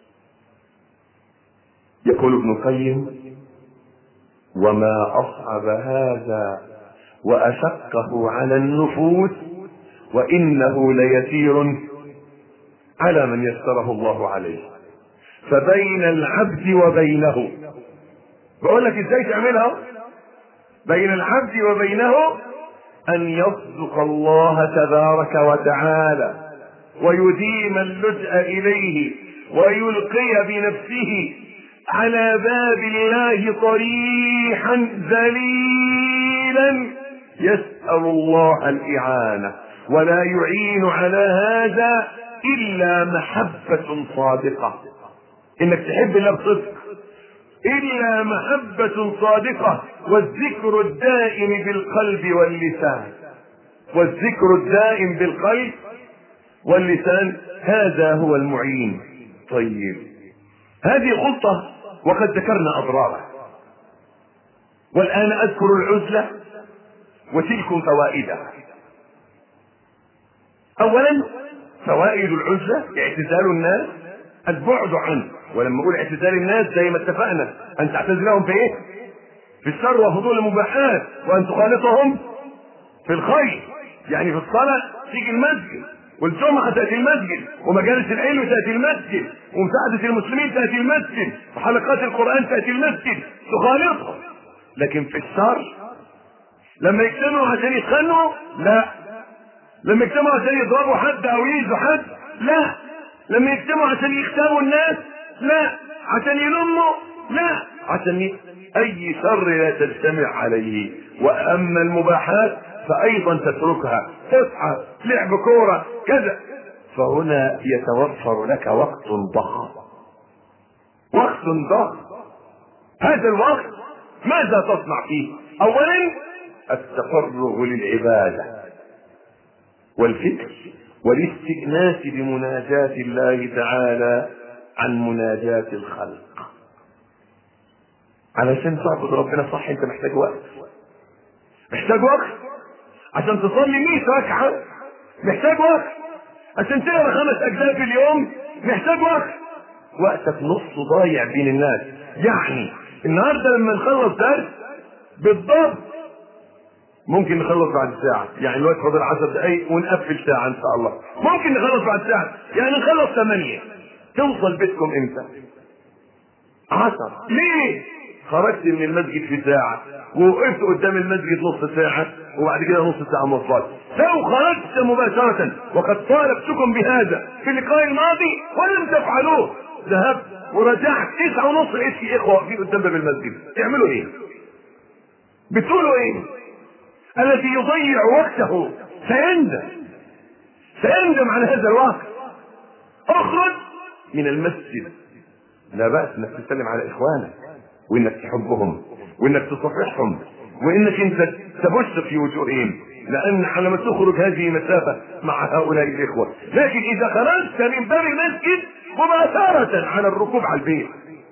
يقول ابن القيم: وما أصعب هذا وأشقه على النفوس وإنه ليسير على من يسره الله عليه. فبين العبد وبينه، بقول لك ازاي تعملها، بين العبد وبينه أن يصدق الله تبارك وتعالى ويديم اللجأ إليه ويلقي بنفسه على باب الله صريحا ذليلا يسأل الله الإعانة، ولا يعين على هذا إلا محبة صادقة، إنك تحب الله بصدق، إلا محبة صادقة، والذكر الدائم بالقلب واللسان، والذكر الدائم بالقلب واللسان هذا هو المعين. طيب هذه خطة وقد ذكرنا أضرارها، والآن أذكر العزلة وتلكم فوائدها. أولا فوائد العزلة اعتزال الناس، البعد عنه. ولما أقول اعتزال الناس زي ما اتفقنا أن تعتزلهم في إيه؟ في الشر وفضول المباحات، وأن تخالطهم في الخير. يعني في الصلاة تيجي المسجد، والجمعة تأتي المسجد، ومجالس العلم تأتي المسجد، ومساعدة المسلمين تأتي المسجد، وحلقات القرآن تأتي المسجد، تخالطهم. لكن في الشر لما يجتمعوا عشان يتخانقوا لا، لما يجتمعوا عشان يضربوا حد او يأذوا حد لا، لما يجتمعوا عشان يختاروا الناس لا، عشان يلموا لا، عشان ي... اي شر لا تجتمع عليه. واما المباحات فايضا تتركها، تصحى لعب كورة كذا، فهنا يتوفر لك وقت ضخم، وقت ضخم. هذا الوقت ماذا تصنع فيه؟ اولا التفرغ للعبادة والفكر والاستئناس بمناجاة الله تعالى عن مناجاة الخلق. علشان تعبد ربنا صح انت محتاج وقت، محتاج وقت عشان تصلي مئة ركعة، محتاج وقت عشان تقرا خمس اجزاء في اليوم، محتاج وقت. وقتك نص ضايع بين الناس. يعني النهارده لما نخلص درس بالضبط ممكن نخلص بعد ساعة، يعني الوقت فاضل عشر دقايق ونقفل ساعة ان شاء الله. ممكن نخلص بعد ساعة، يعني نخلص ثمانية. توصل بيتكم امتى؟ عشر. ليه؟ خرجت من المسجد في ساعة، ووقفت قدام المسجد نص ساعة، وبعد كده نص ساعة مواصلات. لو خرجت مباشرة، وقد طالبتكم بهذا في اللقاء الماضي ولم تفعلوه، ذهبت ورجعت تسعة ونص لقيت في اخوة واقفين قدام باب المسجد، تعملوا ايه؟ بتقولوا ايه؟ الذي يضيع وقته سيندم، سيندم على هذا الوقت. اخرج من المسجد، لا بأس انك تسلم على اخوانك، وانك تحبهم، وانك تصفحهم، وانك انت تبث في وجوههم، لان حينما تخرج هذه مسافة مع هؤلاء الاخوة. لكن اذا خرجت من باب المسجد مباشرة على الركوب على البيت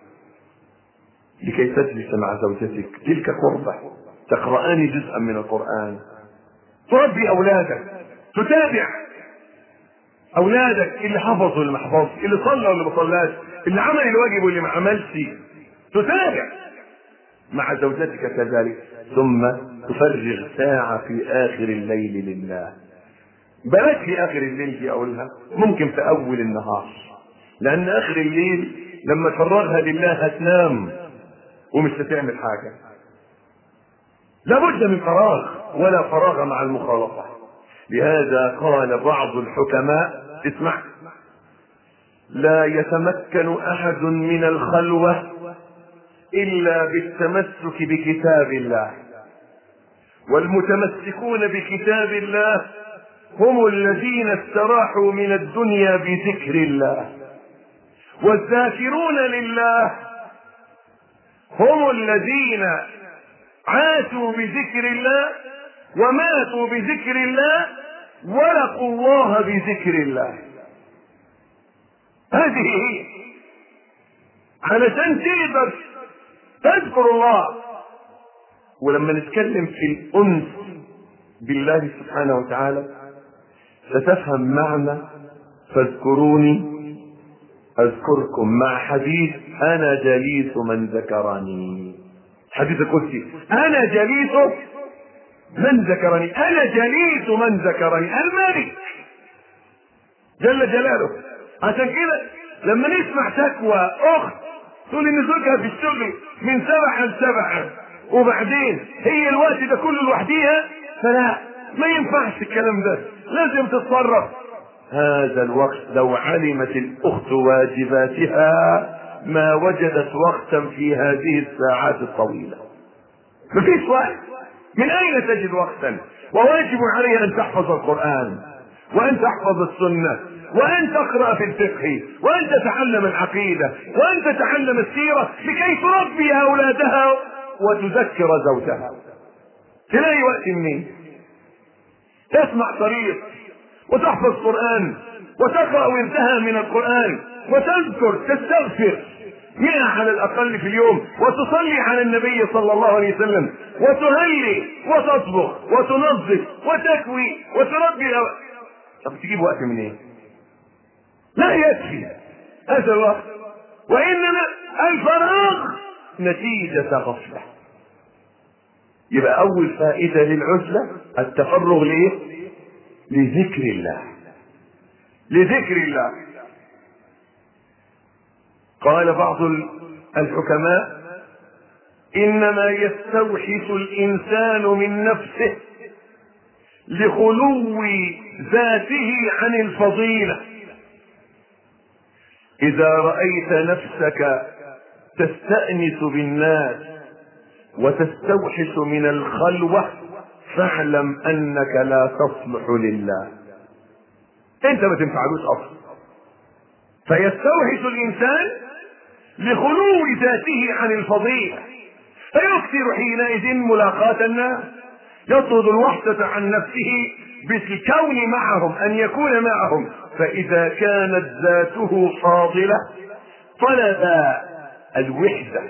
لكي تجلس مع زوجتك، تلك قربة، تقرآن جزءا من القرآن، تربي اولادك، تتابع اولادك اللي حفظوا واللي ما حفظش، اللي صلى واللي ما صلاش، اللي عمل الواجب واللي ما عملش، تتابع مع زوجتك كذلك. ثم تفرغ ساعة في اخر الليل لله. بلاش في اخر الليل دي اقولها، ممكن في اول النهار، لان اخر الليل لما تفرغها لله هتنام ومش هتعمل حاجة. لابد من فراغ، ولا فراغ مع المخالطة. لهذا قال بعض الحكماء، اسمع: لا يتمكن احد من الخلوة الا بالتمسك بكتاب الله، والمتمسكون بكتاب الله هم الذين استراحوا من الدنيا بذكر الله، والذاكرون لله هم الذين عاشوا بذكر الله وماتوا بذكر الله ولقوا الله بذكر الله. هذه هي علشان تقدر تذكر الله. ولما نتكلم في الأنس بالله سبحانه وتعالى ستفهم معنى فاذكروني اذكركم، مع حديث انا جليس من ذكرني، حديث القدسي: انا جليس من ذكرني، انا جليس من ذكرني، الملك جل جلاله. عشان كده لما نسمع شكوى اخت تقول ان زوجها في الشغل من سبعة لسبعة وبعدين هي الوقت ده كله لوحديها، فلا، ما ينفعش الكلام ده، لازم تتصرف. هذا الوقت لو علمت الاخت واجباتها ما وجدت وقتا في هذه الساعات الطويلة. مفيش وقت. من اين تجد وقتا؟ وواجب عليها ان تحفظ القرآن، وان تحفظ السنة، وان تقرأ في الفقه، وان تتعلم العقيدة، وان تتعلم السيرة لكي تربي اولادها وتذكر زوجها. تلاقي وقت منين؟ تسمع طريق وتحفظ قرآن وتقرأ وانتهى من القرآن وتذكر تستغفر مئة على الأقل في اليوم، وتصلي على النبي صلى الله عليه وسلم، وتهلي وتطبخ وتنظف وتكوي وتربي. طب تجيب وقت منين؟ لا يكفي هذا الوقت، وإنما الفراغ نتيجة غفلة. يبقى أول فائدة للعزلة التفرغ ليه؟ لذكر الله، لذكر الله. قال بعض الحكماء: إنما يستوحش الإنسان من نفسه لخلو ذاته عن الفضيلة. إذا رأيت نفسك تستأنس بالناس وتستوحش من الخلوة فاعلم أنك لا تصلح لله، أنت ما تنفعلوش أصلا. فيستوحش الإنسان لخلو ذاته عن الفضيلة، فيكثر حينئذ ملاقاة الناس، يطرد الوحدة عن نفسه بالكون معهم، أن يكون معهم. فإذا كانت ذاته فاضلة طلب الوحدة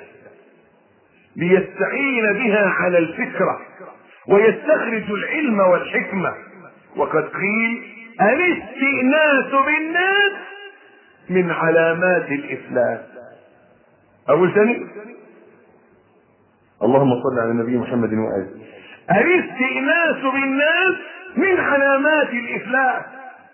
ليستعين بها على الفكرة ويستخرج العلم والحكمة. وقد قيل: الاستئناس بالناس من علامات الإفلاس. أول ثاني اللهم صل على النبي محمد وآله. الاستئناس بالناس من علامات الإفلاس.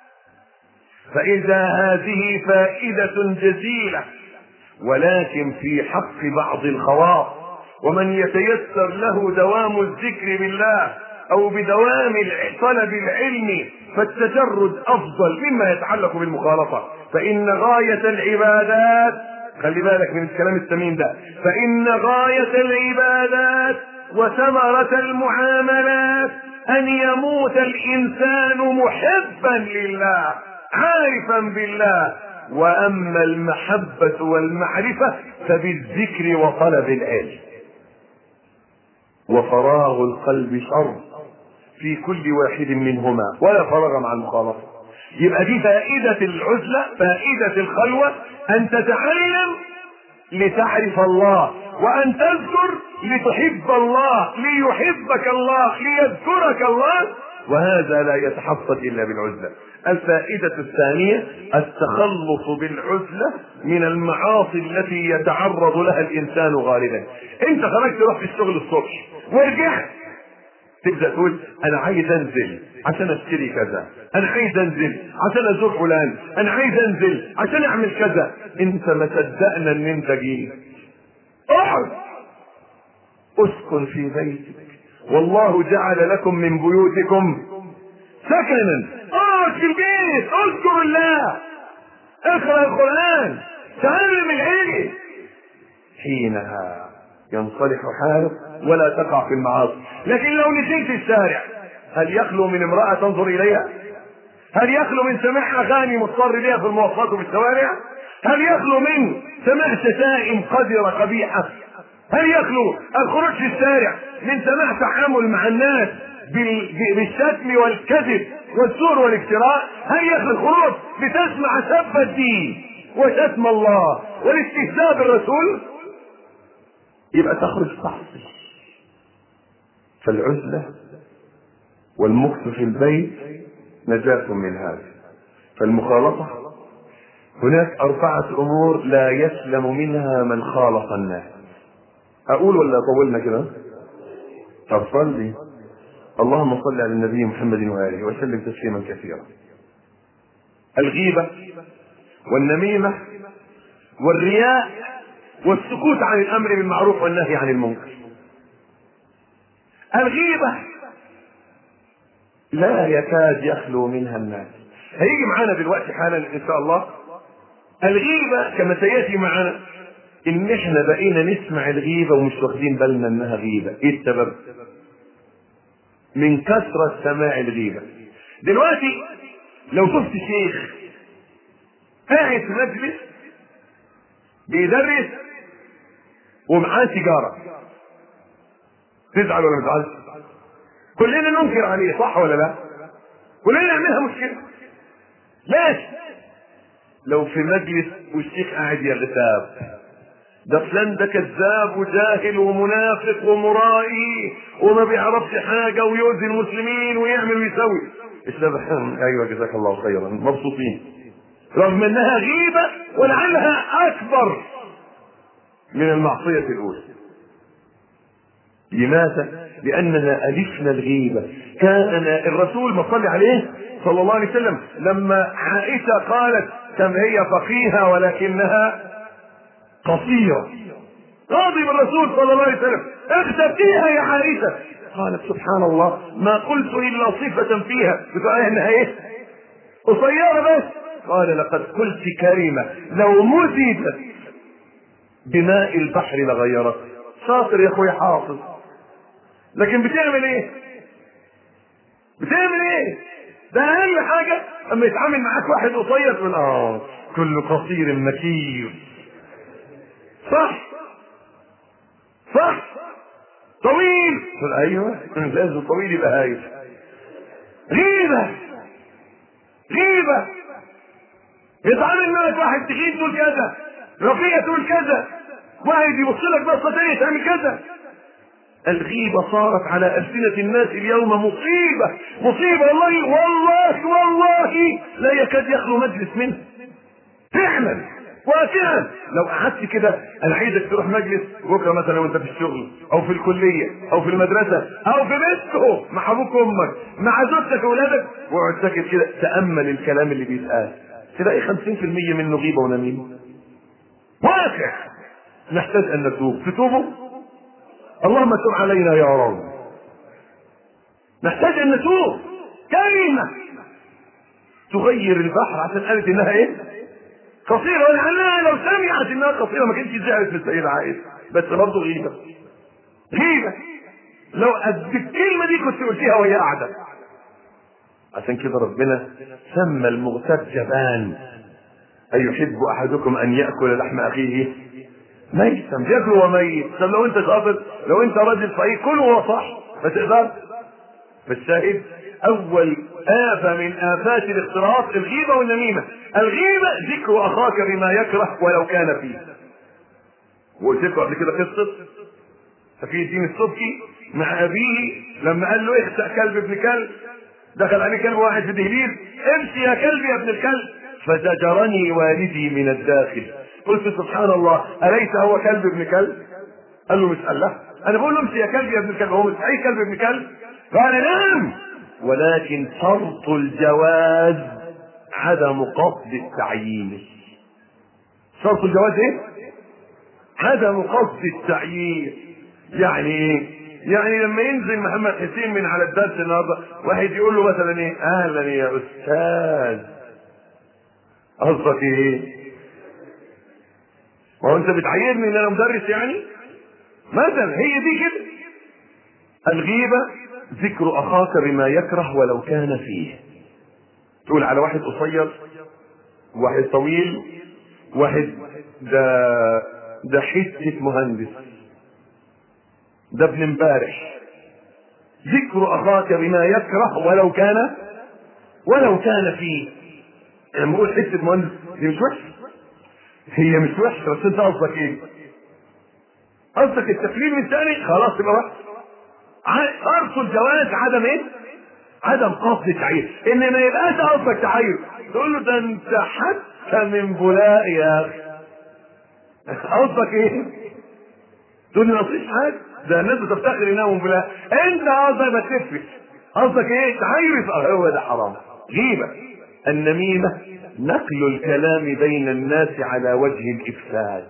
فإذا هذه فائدة جزيلة، ولكن في حق بعض الخواص، ومن يتيسر له دوام الذكر بالله او بدوام طلب العلم فالتجرد افضل مما يتعلق بالمخالطة. فان غاية العبادات، خلي بالك من الكلام الثمين ده، فان غاية العبادات وثمرة المعاملات ان يموت الانسان محبا لله عارفا بالله. واما المحبة والمعرفة فبالذكر وطلب العلم. وفراغ القلب شر في كل واحد منهما ولا فراغ مع المخالطة. يبقى دي فائدة العزلة، فائدة الخلوة، ان تتعلم لتعرف الله، وان تذكر لتحب الله، ليحبك الله، ليذكرك الله، وهذا لا يتحصل الا بالعزلة. الفائدة الثانية التخلص بالعزلة من المعاصي التي يتعرض لها الانسان غالبا. انت خرجت رحت الشغل الصبح ورجعت تبدأ تقول: انا عايز انزل عشان اشتري كذا، انا عايز انزل عشان ازور فلان، انا عايز انزل عشان اعمل كذا. انت ما صدقنا ان انت جيت. اقعد اسكن في بيتك، والله جعل لكم من بيوتكم سكنا. اقعد في البيت، اذكر الله، اقرأ القرآن، تعلم العلم، حينها ينصلح حالك ولا تقع في المعاصي. لكن لو نزلت الشارع هل يخلو من امرأة تنظر اليها؟ هل يخلو من سماع اغاني مضطر بها في المواصلات وفي الشوارع؟ هل يخلو من سماع شتائم قذرة قبيحة؟ هل يخلو الخروج في الشارع من سماع تعامل مع الناس بالشتم والكذب والزور والافتراء؟ هل يخلو الخروج لتسمع سب الدين وشتم الله والاستهزاء بالرسول؟ يبقى تخرج تحصي. فالعزلة والمكث في البيت نجاة من هذا. فالمخالطة هناك أربعة أمور لا يسلم منها من خالط الناس. أقول ولا طولنا كده؟ طب صلي. اللهم صل على النبي محمد وآله وسلم تسليما كثيرا. الغيبة والنميمة والرياء والسكوت عن الأمر بالمعروف والنهي عن المنكر. الغيبة لا يكاد يخلو منها الناس. هيجي معانا دلوقتي حالا إن شاء الله. الغيبة كما سيأتي معنا ان احنا بقينا نسمع الغيبة ومش واخدين بالنا انها غيبة. ايه السبب؟ من كثرة سماع الغيبة. دلوقتي لو شفت شيخ قاعد في مجلس بيدرس ومعاه سيجارة، تزعل ولا ما تزعلش؟ كلنا ننكر عليه، صح ولا لا؟ كلنا نعملها مشكلة. ليش؟ لو في مجلس والشيخ قاعد يغتاب، ده فلان ده كذاب وجاهل ومنافق ومرائي وما بيعرفش حاجة ويؤذي المسلمين ويعمل ويسوي، الشباب ايوه جزاك الله خيرا مبسوطين، رغم انها غيبة ولعلها اكبر من المعصية الاولى. لماذا؟ لاننا الفنا الغيبة. كان الرسول ما صلى عليه صلى الله عليه وسلم لما عائشة قالت كم هي فقيهة ولكنها قصيرة، غاضب الرسول صلى الله عليه وسلم، اغتبتيها يا عائشة. قالت سبحان الله ما قلت الا صفة فيها، بتقول انها ايه؟ قصيرة بس. قال لقد قلت كلمة لو مزجت بماء البحر لغيرت. شاطر يا اخويا حافظ، لكن بتعمل ايه؟ بتعمل ايه؟ ده اقل حاجة اما يتعامل معاك واحد قصير من اه كل قصير مكير، صح صح طويل، ايوه لازم طويل يبقى هايف. غيبة غيبة يتعامل معك واحد تخين تقول كذا، رفيع تقول كذا، واحد يبص لك بصة تانية تعمل كذا. الغيبة صارت على ألسنة الناس اليوم مصيبة مصيبة والله والله والله لا يكاد يخلو مجلس منه فعلا واقعا. لو قعدت كده انا عايزك تروح مجلس بكره مثلا وانت في الشغل او في الكليه او في المدرسه او في بيتكم مع ابوك وامك مع زوجتك واولادك، واقعد ساكت كده تامل الكلام اللي بيتقال، تلاقي خمسين في المية منه غيبه ونميمه واقع. نحتاج ان نتوب. تتوبوا؟ اللهم تب علينا يا رب. نحتاج ان نتوب. كلمه تغير البحر عشان قالت انها ايه؟ قصيرة، ولعلها لو سمعت انها قصيرة ما كانتش زعلت من السيدة عائشة، بس برضه غيبة غيبة. لو قد الكلمة دي كنت قلتيها وهي قاعدة. عشان كده ربنا سمى المغتاب جبان. أيحب أحدكم أن يأكل لحم أخيه ميتا؟ بياكل وميت. طب لو أنت شاطر، لو أنت راجل صحيح كل هو صح، ما تقدر. فالشاهد أول آفة من آفات الاختلاط الغيبة والنميمة. الغيبة ذكر أخاك بما يكره ولو كان فيه. وقلت لكم قبل كده قصة سفي الدين السبكي مع أبيه لما قال له اخسأ كلب ابن كلب، دخل عليه كلب واحد في دهليز، امشي يا كلب يا ابن الكلب، فزجرني والدي من الداخل. قلت سبحان الله، أليس هو كلب ابن كلب؟ قال له مش قال له أنا بقول له امشي يا كلب يا ابن الكلب، هو مش أي كلب ابن كلب؟ قال نعم، ولكن شرط الجواز عدم قصد التعيين. شرط الجواز ايه؟ عدم قصد التعيين. يعني ايه؟ يعني لما ينزل محمد حسين من على الدرس النهارده واحد يقول له مثلا ايه؟ اهلا يا استاذ، قصدك ايه؟ ما هو انت بتعيرني ان انا مدرس يعني؟ مثلا هي دي كده. الغيبة ذكر اخاك بما يكره ولو كان فيه. تقول على واحد قصير، واحد طويل، واحد ده ده حتة مهندس، ده ابن امبارح. ذكر اخاك بما يكره ولو كان ولو كان فيه. لما بقول حتة مهندس دي مش وحشة، هي مش وحشة، بس انت قصدك ايه؟ قصدك التقليل من ثاني خلاص يبقى وحش. شرط الجواز عدم ايه؟ عدم قصد التعيير. ان ما يبقاش قصدك تعيير تقول له ده انت حتى من بلاء يا اخي. قصدك ايه؟ تقول لي ما فيش حاجه، ده الناس بتفتخر انها من بلاء، انت قصدك ما تفرق. قصدك ايه؟ تعيير، هو ده حرام. غيبه. النميمه نقل الكلام بين الناس على وجه الافساد.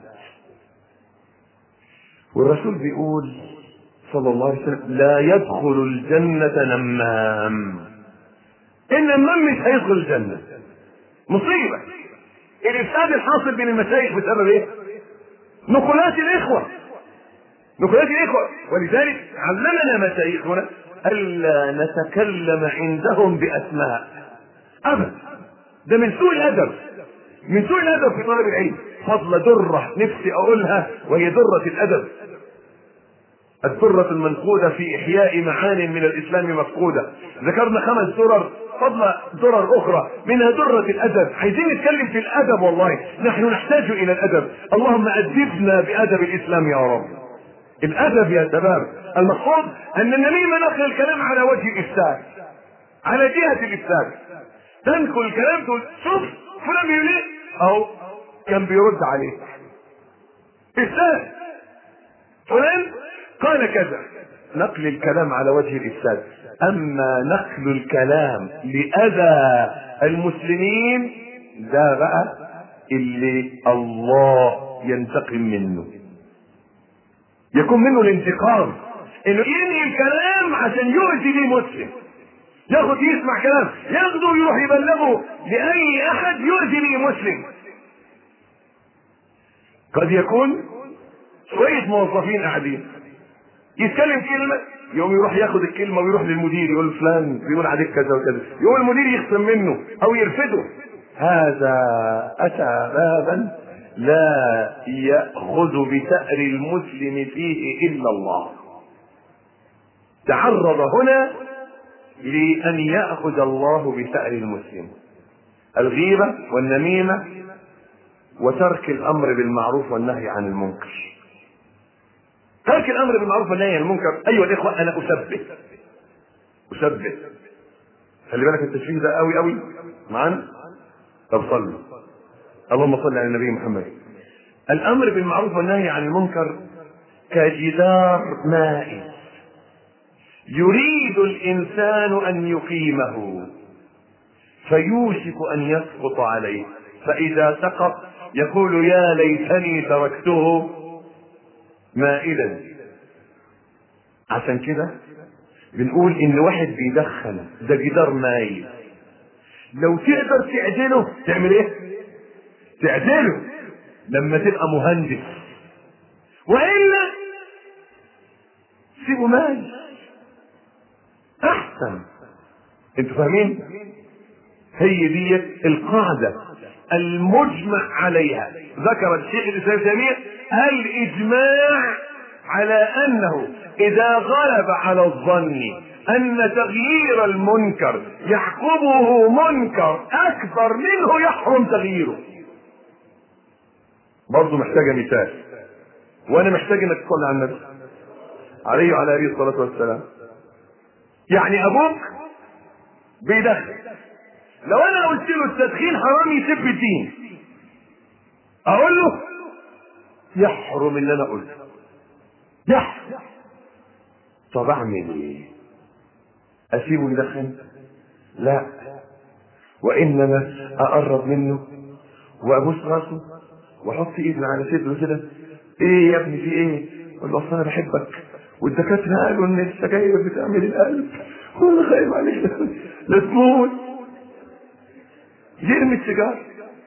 والرسول بيقول صلى الله عليه وسلم لا يدخل الجنة نمام. النمام مش هيدخل الجنة. مصيبة. الإفساد الحاصل بين المشايخ بسبب ايه؟ نقولات الاخوة نقولات الاخوة ولذلك علمنا مشايخنا الا نتكلم عندهم باسماء ابدا. ده من سوء الادب، من سوء الادب في طلب العلم. فضل درة نفسي اقولها وهي درة الادب، الدرة المنقودة في احياء معان من الاسلام مفقودة. ذكرنا خمس درر، فضل درر اخرى منها درة الادب. عايزين نتكلم في الادب، والله نحن نحتاج الى الادب. اللهم ادبنا بادب الاسلام يا رب. الادب يا شباب المقصود ان النميمة نقل الكلام على وجه الافساد، على جهة الافساد. تنقل الكلام تقول شوف فلان بيقول ايه او كان بيرد عليك افساد، فلان قال كذا. نقل الكلام على وجه الافساد. اما نقل الكلام لاذى المسلمين ده بقى اللي الله ينتقم منه، يكون منه الانتقام، انه ينهي الكلام عشان يؤذي به مسلم، ياخد يسمع كلام ياخده ويروح يبلغه لاي احد يؤذي به مسلم. قد يكون شوية موظفين قاعدين يتكلم كلمة، يوم يروح ياخد الكلمة ويروح للمدير يقول فلان بيقول عليك كذا وكذا، يوم المدير يخصم منه او يرفضه. هذا اتى بابا لا يأخذ بثأر المسلم فيه الا الله. تعرض هنا لأن يأخذ الله بثأر المسلم. الغيبة والنميمة وترك الأمر بالمعروف والنهي عن المنكر. ترك الأمر بالمعروف والنهي عن المنكر، أيها الإخوة أنا أشبه أشبه خلي بالك التشبيه ده قوي قوي معانا. طب صلوا، اللهم صل على النبي محمد. الأمر بالمعروف والنهي عن المنكر كجدار مائي يريد الإنسان أن يقيمه فيوشك أن يسقط عليه، فإذا سقط يقول يا ليتني تركته مائلا. عشان كده بنقول إن واحد بيدخن ده جدار مائي، لو تقدر تعدله تعمل ايه؟ تعدله لما تبقى مهندس، وإلا سيبه مائي احسن. انتوا فاهمين؟ هي دي القاعدة المجمع عليها. ذكر الشيخ الاسلام تيمية الاجماع على انه اذا غلب على الظن ان تغيير المنكر يعقبه منكر اكبر منه يحرم تغييره. برضه محتاجة مثال، وانا محتاج انك تصلي على النبي عليه وعلى اله الصلاة والسلام. يعني ابوك بيدخن، لو انا قلت له التدخين حرام يسب الدين اقول له يحرم اللي انا قلته، يحرم. طب اعمل ايه؟ اسيبه يدخن؟ لا، وانما اقرب منه وابوس راسه واحط ايدي على صدره كده. ايه يا ابني في ايه؟ اقول له اصل انا بحبك والدكاتره قالوا ان السجاير بتعمل القلب وانا خايف عليك لا تموت. يرمي السيجار.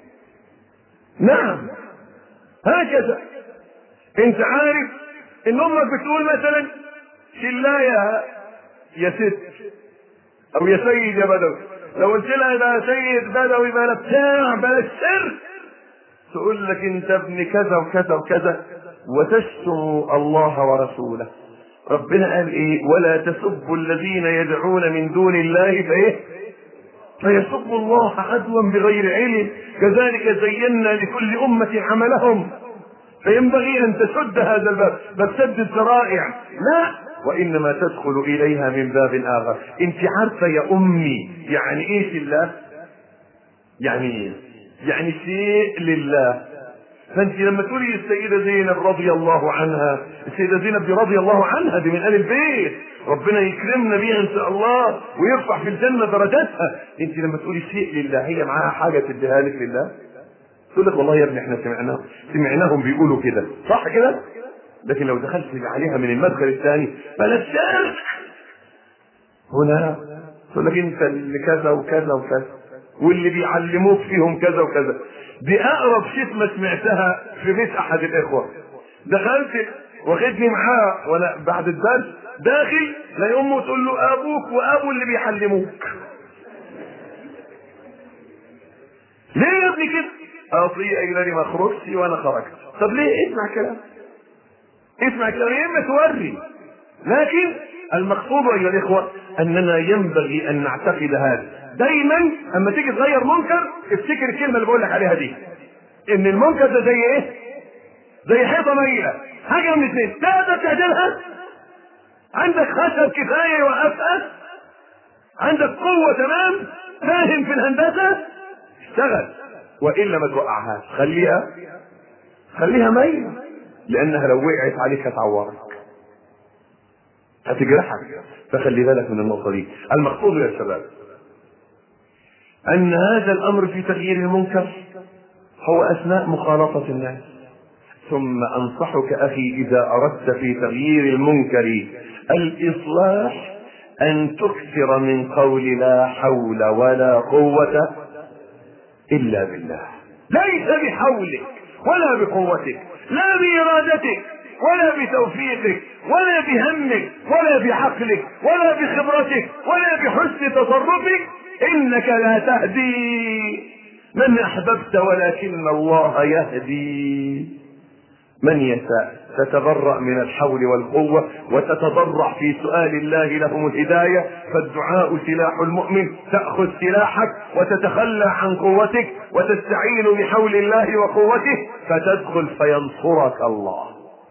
نعم هكذا. انت عارف ان امك بتقول مثلا شلا يا يا ست او يا سيد يا بدوي، لو قلت لها يا سيد بدوي بلا بتاع بلا السر تقول لك انت ابن كذا وكذا وكذا وتشتم الله ورسوله. ربنا قال ايه؟ ولا تسبوا الذين يدعون من دون الله فايه؟ فيسبوا الله عدوا بغير علم كذلك زينا لكل أمة عملهم فينبغي أن تسد هذا الباب، بل سد الذرائع لا، وإنما تدخل إليها من باب آخر. انت عارفة يا أمي يعني إيه لله؟ يعني إيه؟ يعني شيء لله. فانت لما تقولي السيدة زينب رضي الله عنها، السيدة زينب دي رضي الله عنها دي من آل البيت، ربنا يكرمنا بيها ان شاء الله ويرفع في الجنة درجاتها. انت لما تقولي شيء لله هي معاها حاجة تديها لك لله؟ تقول لك والله يا ابني احنا سمعناه سمعناهم بيقولوا كده، صح كده؟ لكن لو دخلت عليها من المدخل الثاني فلا الشرك هنا تقول لك انت اللي كذا وكذا وكذا واللي بيعلموك فيهم كذا وكذا. دي اقرب شتمة سمعتها في بيت احد الاخوة، دخلت واخدني معاه وانا بعد الدرس داخل لا امه تقول له ابوك وابو اللي بيحلموك. ليه يا ابني كده؟ اطيع اجلالي ما خرجتش وانا خرجت. طب ليه؟ اسمع كلام، اسمع كلام، يا اما توري. لكن المقصود ايها الاخوه اننا ينبغي ان نعتقد هذا دايما. اما تيجي تغير منكر افتكر الكلمه اللي بقول لك عليها دي، ان المنكر ده زي ايه؟ زي حيطه ميله، حاجه من اثنين، تقدر تعدلها، عندك خشب كفايه يوقفها، عندك قوه تمام، فاهم في الهندسه، اشتغل، والا ما توقعهاش، خليها خليها ميله، لانها لو وقعت عليك هتعورك، هتجرحك. فخلي بالك من النقطه دي. المقصود يا شباب ان هذا الامر في تغيير المنكر هو اثناء مخالطه الناس. ثم انصحك اخي اذا اردت في تغيير المنكر الاصلاح ان تكثر من قول لا حول ولا قوه الا بالله. ليس بحولك ولا بقوتك، لا بارادتك ولا بتوفيقك ولا بهمك ولا بعقلك ولا بخبرتك ولا بحسن تصرفك. انك لا تهدي من احببت ولكن الله يهدي من يشاء. تتبرأ من الحول والقوة وتتضرع في سؤال الله لهم الهداية، فالدعاء سلاح المؤمن. تأخذ سلاحك وتتخلى عن قوتك وتستعين بحول الله وقوته فتدخل فينصرك الله.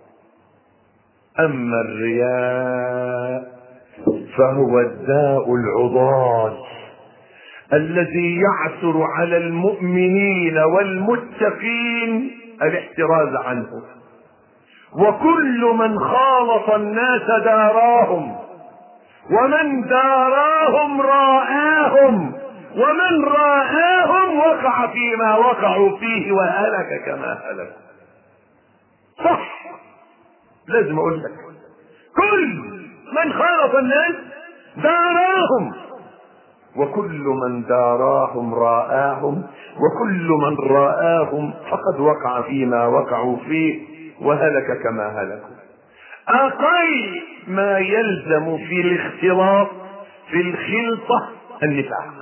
اما الرياء فهو الداء العضال الذي يعثر على المؤمنين والمتقين الاحتراز عنه. وكل من خالط الناس داراهم، ومن داراهم راآهم، ومن راآهم وقع فيما وقعوا فيه وهلك كما هلكوا. صح، لازم اقول لك كل من خالط الناس داراهم، وكل من داراهم راآهم، وكل من راآهم فقد وقع فيما وقعوا فيه وهلك كما هلكوا. أقل ما يلزم في الاختلاط في الخلطة النفاق.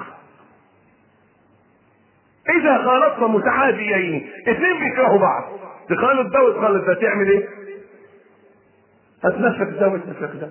إذا خالطت متعاديين اثنين بيكرهوا بعض، تخالط ده وتخالط ده، تعمل ايه؟ هتنفق ده وتنفق ده.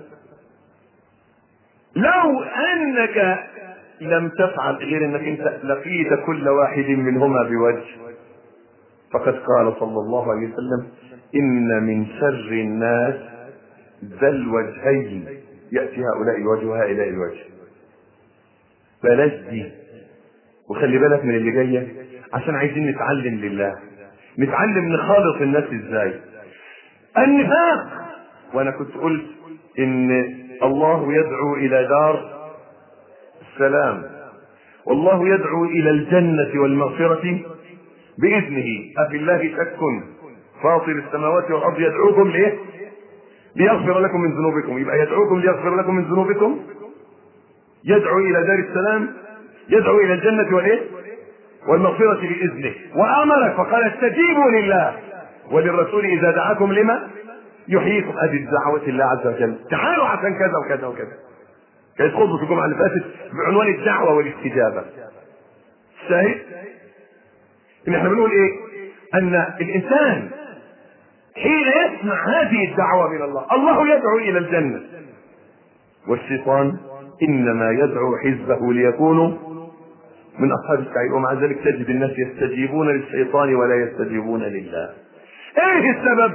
لو انك لم تفعل غير انك انت لقيت كل واحد منهما بوجه، فقد قال صلى الله عليه وسلم ان من شر الناس ذا الوجهين، يأتي هؤلاء الوجه وهؤلاء الوجه. بلاش دي، وخلي بالك من اللي جايه، عشان عايزين نتعلم لله، نتعلم نخالط الناس ازاي. النفاق، وانا كنت قلت ان الله يدعو الى دار السلام، والله يدعو الى الجنة والمغفرة باذنه. افي الله شك فاطر السماوات والارض يدعوكم ليه؟ ليغفر لكم من ذنوبكم. يبقى يدعوكم ليغفر لكم من ذنوبكم، يدعو الى دار السلام، يدعو الى الجنة والايه؟ والمغفرة باذنه. وامرك فقال استجيبوا لله وللرسول اذا دعاكم لما يحييكم. هذه الدعوة الله عز وجل، تعالوا عشان كذا وكذا وكذا. كانت خطبة في الجمعة اللي فاتت بعنوان الدعوة والاستجابة. شاهد ان احنا بنقول ايه؟ ان الانسان حين يسمع هذه الدعوة من الله، الله يدعو الى الجنة، والشيطان انما يدعو حزبه ليكونوا من اصحاب السعير. ومع ذلك تجد الناس يستجيبون للشيطان ولا يستجيبون لله. ايه السبب؟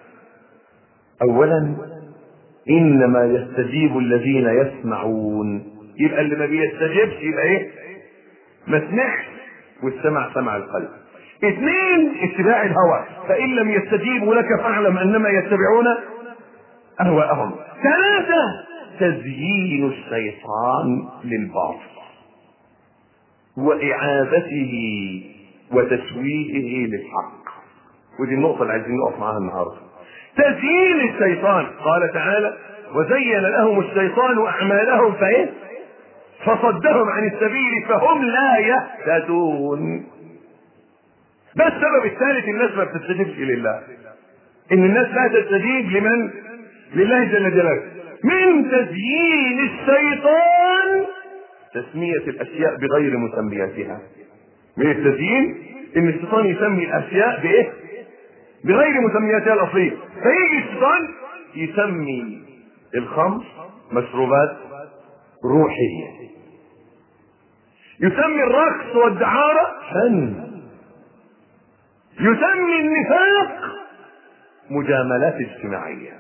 اولا انما يستجيب الذين يسمعون. يبقى اللي ما بيستجيبش يبقى ايه؟ ما سمعش، والسمع سمع القلب. اثنين اتباع الهوى، فان لم يستجيبوا لك فاعلم انما يتبعون اهواءهم. ثلاثة تزيين الشيطان للباطل واعادته وتشويهه للحق. ودي النقطة اللي عايزين نقف معاها النهارده. تزيين الشيطان، قال تعالى وزين لهم الشيطان اعمالهم فايه؟ فصدهم عن السبيل فهم لا يهتدون. ده السبب الثالث، الناس ما بتستجيبش لله. ان الناس لا تستجيب لمن؟ لله جل جلاله. من تزيين الشيطان تسمية الاشياء بغير مسمياتها. من التزيين ان الشيطان يسمي الاشياء بايه؟ بغير مسمياتها الاصليه. فيجي الشيطان يسمي الخمر مشروبات روحيه، يسمي الرقص والدعاره فن، يسمي النفاق مجاملات اجتماعيه،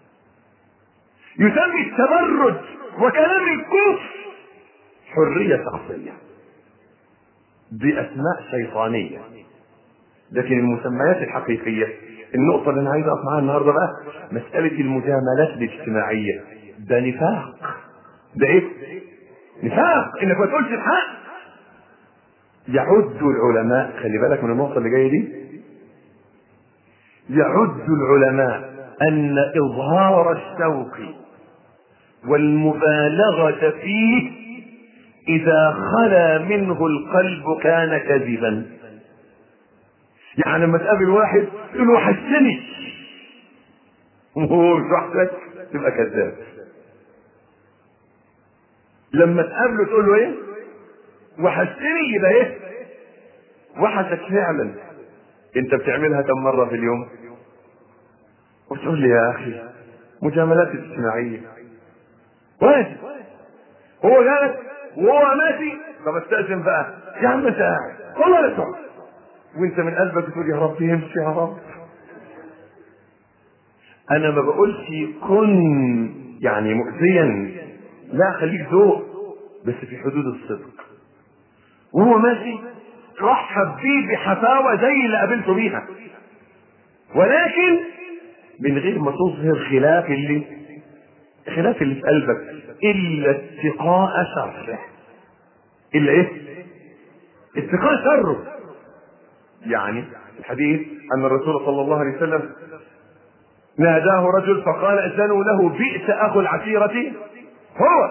يسمي التبرج وكلام الكفر حريه شخصيه. دي اسماء شيطانيه. لكن المسميات الحقيقيه، النقطه اللي انا عايز اقف معاها النهارده بقى مساله المجاملات الاجتماعيه. ده نفاق. ده ايه؟ نفاق انك ما تقولش الحق. يعد العلماء، خلي بالك من النقطه اللي جايه دي، يعد العلماء ان اظهار الشوق والمبالغه فيه اذا خلا منه القلب كان كذبا. يعني لما تقابل واحد تقول له وحشتني وهو مش وحشك تبقى كذاب. لما تقابله تقول له ايه؟ وحشتني، يبقى ايه؟ وحشك فعلا. انت بتعملها كم مره في اليوم؟ وتقول لي يا اخي مجاملات اجتماعيه واجب. هو جالك وهو ماشي، طب استأذن بقى يا عم انت قاعد والله لا تقعد، وانت من قلبك بتقول يا رب يمشي يا رب. انا ما بقولش كن يعني مؤذيا، لا، خليك ذوق بس في حدود الصدق. وهو ماشي رحب بيه بحفاوة زي اللي قابلته بيها، ولكن من غير ما تظهر خلاف اللي خلاف اللي في قلبك، الا اتقاء شره. الا ايه؟ اتقاء شره. يعني الحديث ان الرسول صلى الله عليه وسلم ناداه رجل فقال اذنوا له بئس اخو العشيرة هو،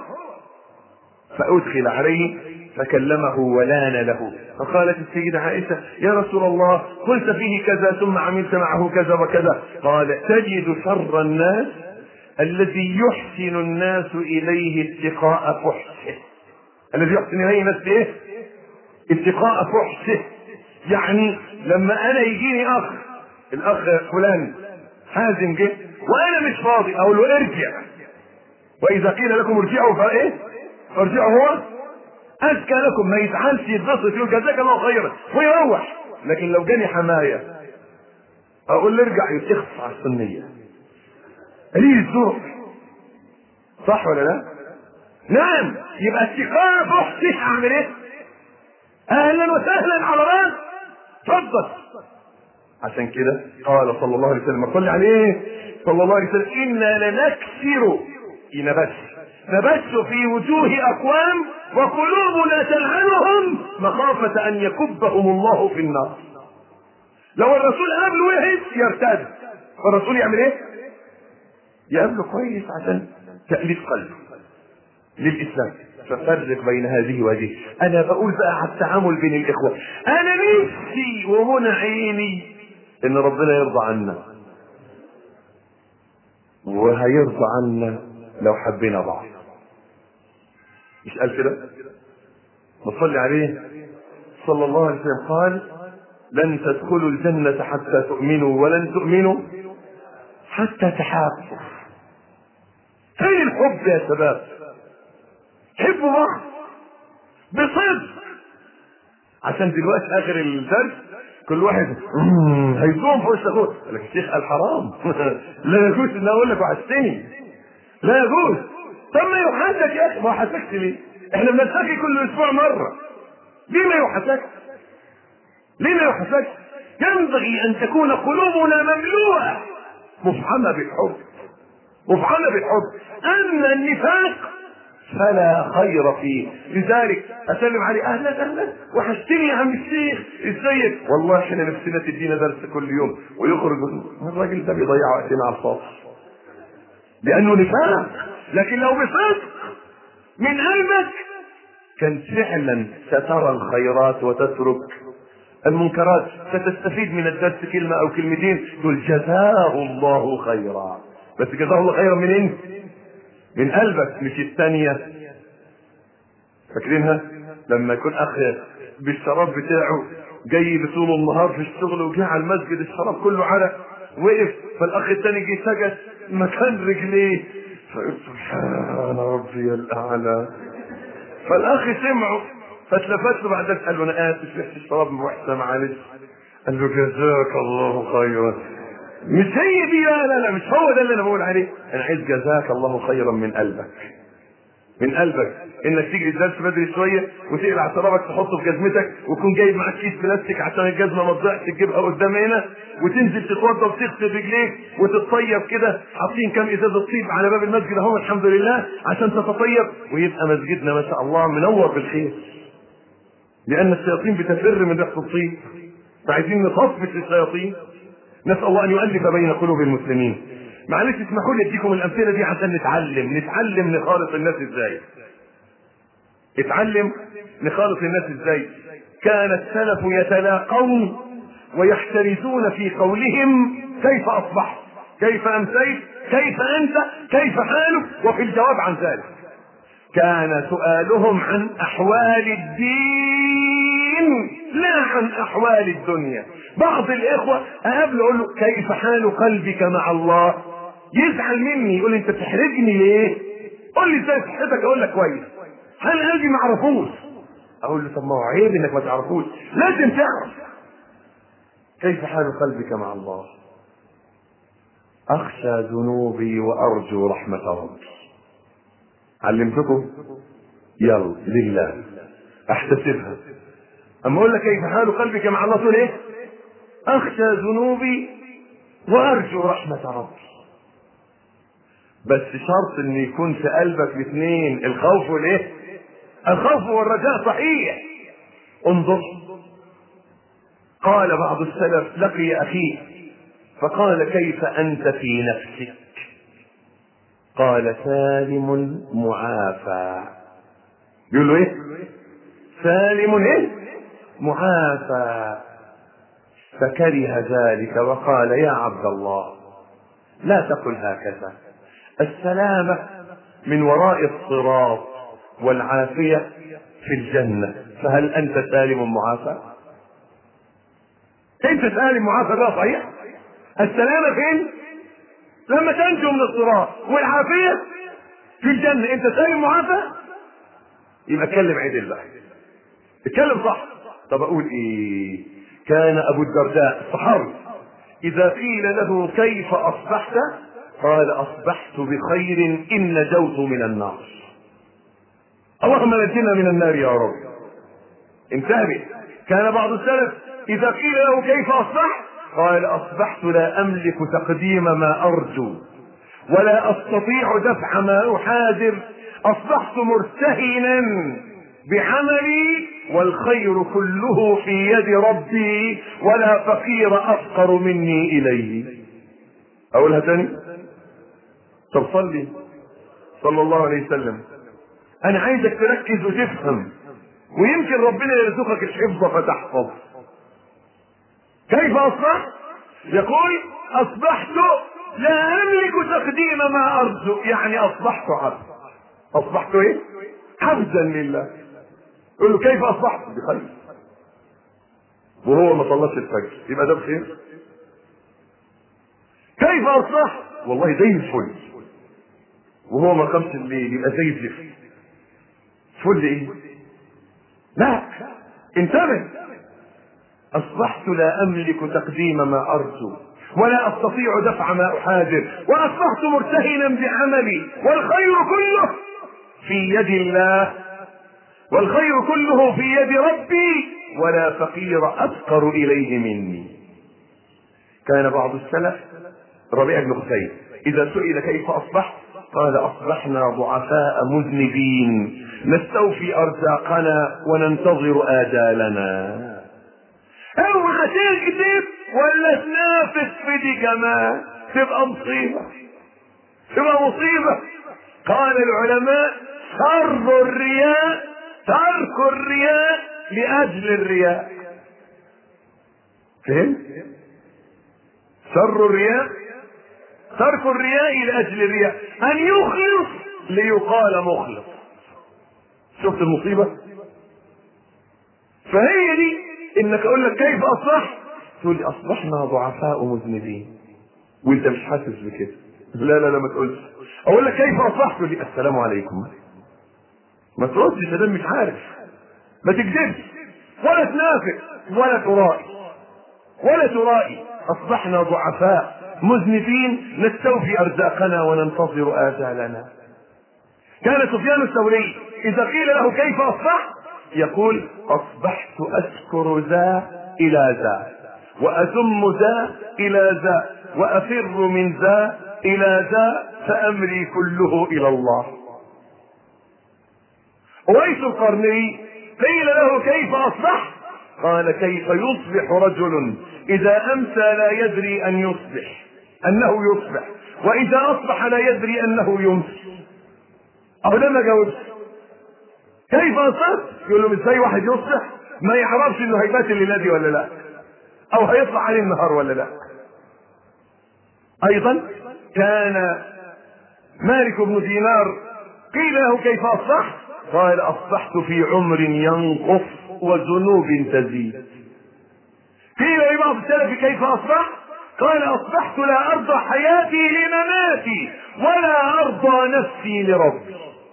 فادخل عليه فكلمه ولان له. فقالت السيدة عائشة يا رسول الله قلت فيه كذا ثم عملت معه كذا وكذا. قال تجد شر الناس الذي يحسن الناس اليه اتقاء فحشه. الذي يحسن اليه الناس ايه؟ اتقاء فحشه. يعني لما انا يجيني اخ، الاخ فلان حازم جه وانا مش فاضي اقول له ارجع، واذا قيل لكم ارجعوا فايه؟ ارجعوا هو اذكى لكم. ما يزعلش يتبسط يقول جزاك الله خيرا ويروح. لكن لو جاني حمايه اقول له ارجع يتخف على السنيه ليه الزور. صح ولا لا؟ نعم. يبقى اتقاء فحشه اعمل ايه؟ اهلا وسهلا على راس تفضل. عشان كده قال صلى الله عليه وسلم صلي عليه صلى الله عليه وسلم انا لنكسر نبش نبش في وجوه اقوام وقلوبنا تلعنهم مخافة ان يكبهم الله في النار. لو الرسول قابله وحش يرتد، فالرسول يعمل ايه؟ يقابله كويس عشان تأليف قلبه للاسلام. ففرق بين هذه وهذه. انا بقول بقى على التعامل بين الاخوة. انا نفسي وهنا عيني ان ربنا يرضى عنا، وهيرضى عنا لو حبينا بعض. مش قال كده؟ نصلي عليه صلى الله عليه وسلم قال لن تدخلوا الجنة حتى تؤمنوا ولن تؤمنوا حتى تحابوا. فين الحب يا شباب؟ حبوا بعض بصدق. عشان دلوقتي اخر الدرس كل واحد هيقوم في وش اخوه يقول لك الشيخ قال حرام لا يجوز ان اقول لك وحشتني، لا يجوز. طب ما يوحشك يا اخي، ما يوحشكش ليه؟ احنا بنلتقي كل اسبوع مره، ليه ما يوحشكش؟ ليه ما يوحشكش؟ ينبغي ان تكون قلوبنا مملوءه مفعمه بالحب، مفعمه بالحب. اما النفاق فلا خير فيه. لذلك اسلم عليه اهلا اهلا وحشتني يا عم الشيخ ازيك، والله احنا نفسنا تدينا درس كل يوم، ويخرج الراجل ده بيضيع وقتنا على الفاضي لانه نفاق. لكن لو بصدق من قلبك كان فعلا سترى الخيرات وتترك المنكرات، فتستفيد من الدرس كلمة او كلمتين تقول جزاه الله خيرا. بس جزاه الله خيرا من انت؟ من قلبك، مش الثانية. فاكرينها لما يكون اخ بالشراب بتاعه جاي طول النهار في الشغل وجه على المسجد الشراب كله عرق، وقف فالاخ الثاني جه سجد مكان رجليه، فقلت سبحان ربي الاعلى. فالاخ سمعه فاتلفت له بعد ذلك قال له انا اسف ريحه الشراب وحشه معلش. قال له جزاك الله خيرا. مش هي دي، لا لا لا مش هو ده اللي انا بقول عليه. انا عايز جزاك الله خيرا من قلبك، من قلبك، انك تيجي الدرس بدري شويه وتقلع شرابك تحطه في جزمتك وتكون جايب معاك كيس بلاستيك عشان الجزمه ما تضيعش تجيبها قدام هنا، وتنزل تتوضى وتغسل رجليك وتتطيب كده، حاطين كام ازازه طيب على باب المسجد اهو الحمد لله عشان تتطيب، ويبقى مسجدنا ما شاء الله منور بالخير. لان الشياطين بتفر من ريحه الطيب، فعايزين نصفش الشياطين. نسال الله ان يؤلف بين قلوب المسلمين. معلش اسمحوا لي اديكم الامثله دي عشان نتعلم نتعلم نخالط الناس ازاي. اتعلم نخالط الناس ازاي. كان السلف يتلاقون ويحترزون في قولهم كيف اصبحت، كيف امسيت، كيف انت، كيف حالك، وفي الجواب عن ذلك كان سؤالهم عن احوال الدين لا عن احوال الدنيا. بعض الاخوة اقابله اقول له كيف حال قلبك مع الله، يزعل مني يقول لي انت بتحرجني ليه؟ قول لي ازاي صحتك اقول لك كويس. هل قلبي ما اعرفوش؟ اقول له طب ما هو عيب انك ما تعرفوش، لازم تعرف. كيف حال قلبك مع الله؟ اخشى ذنوبي وارجو رحمة ربي. علمتكم؟ يلا لله احتسبها. اما اقول لك كيف حال قلبك مع الله تقول ايه؟ اخشى ذنوبي وارجو رحمة ربي. بس شرط ان يكون في قلبك الاثنين، الخوف والايه؟ الخوف والرجاء صحيح. انظر، قال بعض السلف لقي اخيه فقال كيف انت في نفسك؟ قال سالم معافى. يقول له ايه؟ سالم ايه؟ معافى. فكره ذلك وقال يا عبد الله لا تقل هكذا، السلامة من وراء الصراط والعافية في الجنة، فهل انت سالم معافى؟ انت سالم معافى ده صحيح؟ السلامة فين؟ لما تنجو من الصراط، والعافية في الجنة. انت سالم معافى؟ يبقى اتكلم عدل بقى، اتكلم صح. طب اقول ايه؟ كان ابو الدرداء الصحابي اذا قيل له كيف اصبحت قال اصبحت بخير ان نجوت من النار. اللهم نجنا من النار يا رب. انتبه، كان بعض السلف اذا قيل له كيف اصبحت قال اصبحت لا املك تقديم ما ارجو ولا استطيع دفع ما احاذر، اصبحت مرتهنا بعملي والخير كله في يد ربي ولا فقير افقر مني اليه. اقولها تاني؟ طب صلي صلى الله عليه وسلم. انا عايزك تركز وتفهم، ويمكن ربنا يرزقك الحفظ فتحفظ. كيف اصبحت؟ يقول اصبحت لا املك تقديم ما ارجو، يعني اصبحت عبد. اصبحت ايه؟ عبدا لله. يقول له كيف اصبحت؟ بخير. وهو ما صلاش الفجر يبقى ده بخير. كيف اصبحت؟ والله زي الفل. وهو ما قامش الليل يبقى زي الزفت. فل ايه؟ لا، انتبه. اصبحت لا املك تقديم ما ارجو ولا استطيع دفع ما احاذر، واصبحت مرتهنا بعملي والخير كله في يد الله، والخير كله في يد ربي ولا فقير افقر اليه مني. كان بعض السلف ربيع بن خثيم اذا سئل كيف اصبحت قال اصبحنا ضعفاء مذنبين نستوفي ارزاقنا وننتظر اجالنا. اوعى تكذب ولا تنافس في دي كمان، تبقى مصيبه، تبقى مصيبه. قال العلماء شر الرياء ترك الرياء لاجل الرياء. فهم؟ شر الرياء ترك الرياء لاجل الرياء، ان يخلص ليقال مخلص. شفت المصيبة؟ فهي دي انك اقول لك كيف اصبحت، تقول لي اصبحنا ضعفاء مذنبين وانت مش حاسس بكده. لا لا لا ما تقولش. اقول لك كيف اصبحت، تقول لي السلام عليكم. ما تردش ده مش عارف. ما تكذبش ولا تنافق ولا ترائي ولا ترائي. اصبحنا ضعفاء مذنبين نستوفي ارزاقنا وننتظر اجالنا. كان سفيان الثوري اذا قيل له كيف اصبحت يقول اصبحت اذكر ذا الى ذا واذم ذا الى ذا وافر من ذا الى ذا فامري كله الى الله. اويس القرني قيل له كيف اصبحت قال كيف يصبح رجل اذا امسى لا يدري ان يصبح انه يصبح واذا اصبح لا يدري انه يمسي. او لما جاوبش كيف اصبحت يقول له ازاي واحد يصبح ما يعرفش انه هيبات الليله دي ولا لا او هيطلع عليه النهار ولا لا. ايضا كان مالك بن دينار قيل له كيف اصبحت قال اصبحت في عمر ينقص وذنوب تزيد. قيل لبعض السلف كيف اصبحت قال اصبحت لا ارضى حياتي لمماتي ولا ارضى نفسي لربي.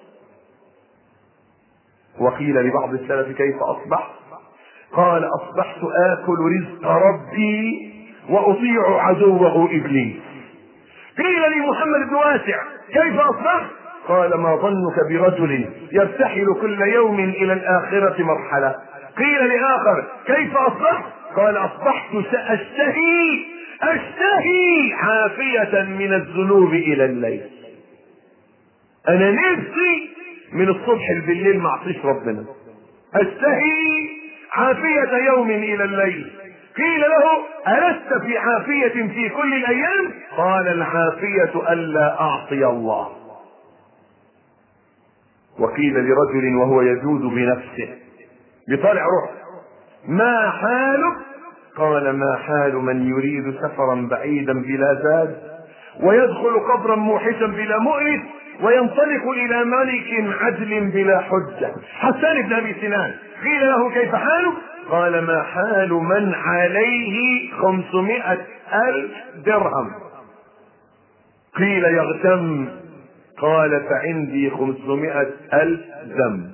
وقيل لبعض السلف كيف اصبحت قال اصبحت اكل رزق ربي واطيع عدوه ابليس. قيل لمحمد بن واسع كيف اصبحت قال ما ظنك برجل يرتحل كل يوم الى الاخرة مرحلة. قيل لاخر كيف اصبحت قال اصبحت ساشتهي اشتهي عافية من الذنوب الى الليل. انا نفسي من الصبح بالليل ما اعصيش ربنا، اشتهي عافية يوم الى الليل. قيل له ألست في عافية في كل الايام قال العافية الا اعصي الله. وقيل لرجل وهو يجود بنفسه بطالع روح ما حالك قال ما حال من يريد سفرا بعيدا بلا زاد ويدخل قبرا موحشا بلا مؤنس وينطلق الى ملك عدل بلا حجة. حسان بن ابي سنان قيل له كيف حالك قال ما حال من عليه خمسمائة الف درهم. قيل يغتم قال فعندي خمسمائة الف ذنب.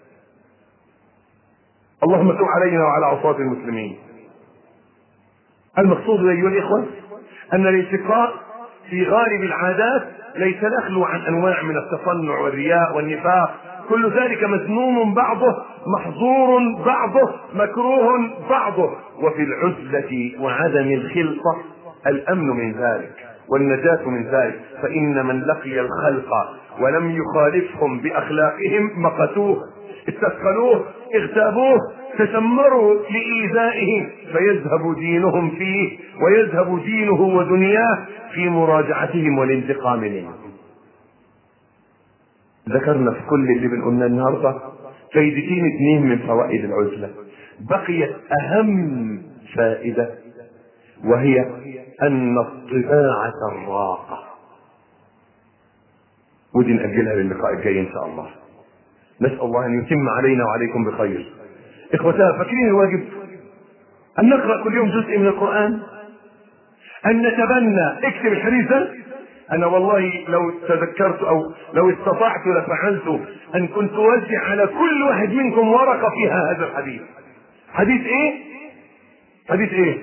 اللهم تب علينا وعلى عصاة المسلمين. المقصود ايها الاخوة ان الانتقاء في غالب العادات ليس نخلو عن انواع من التصنع والرياء والنفاق، كل ذلك مذموم بعضه محظور بعضه مكروه بعضه. وفي العزلة وعدم الخلطة الامن من ذلك والنجاة من ذلك. فان من لقي الخلق ولم يخالفهم باخلاقهم مقتوه استثقلوه اغتابوه تشمروا لإيذائهم فيذهب دينهم فيه ويذهب دينه ودنياه في مراجعتهم والانتقام منهم. ذكرنا في كل اللي بنقولنا النهارده فائدتين اثنين من فوائد العزلة. بقيت اهم فائدة وهي ان الطباعة الراقة، ودي نأجلها للقاء الجاي ان شاء الله. نسأل الله ان يتم علينا وعليكم بخير. اخوتها فاكرين الواجب ان نقرأ كل يوم جزء من القرآن، ان نتبنى اكتب الحديث ده. انا والله لو تذكرت او لو استطعت لفعلت ان كنت اوزع على كل واحد منكم ورقة فيها هذا الحديث. حديث ايه؟ حديث ايه؟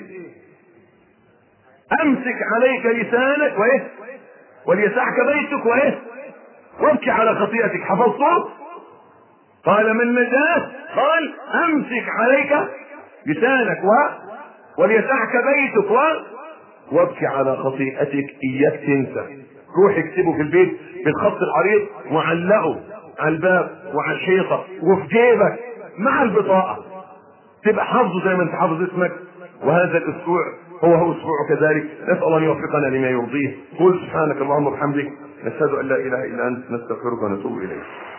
امسك عليك لسانك وايه وليسعك بيتك وايه وابكي على خطيئتك. حفظته؟ قال من نجاه قال امسك عليك لسانك و وليسعك بيتك و وابكي على خطيئتك. اياك تنسى، روح اكتبه في البيت بالخط العريض وعلقه على الباب وعلى الحيطه وفي جيبك مع البطاقه، تبقى حافظه زي ما انت حافظ اسمك. وهذا الاسبوع هو هو اسبوع كذلك. نسال الله ان يوفقنا لما يرضيه. قل سبحانك اللهم وبحمدك نشهد ان لا اله الا انت نستغفرك ونتوب اليك.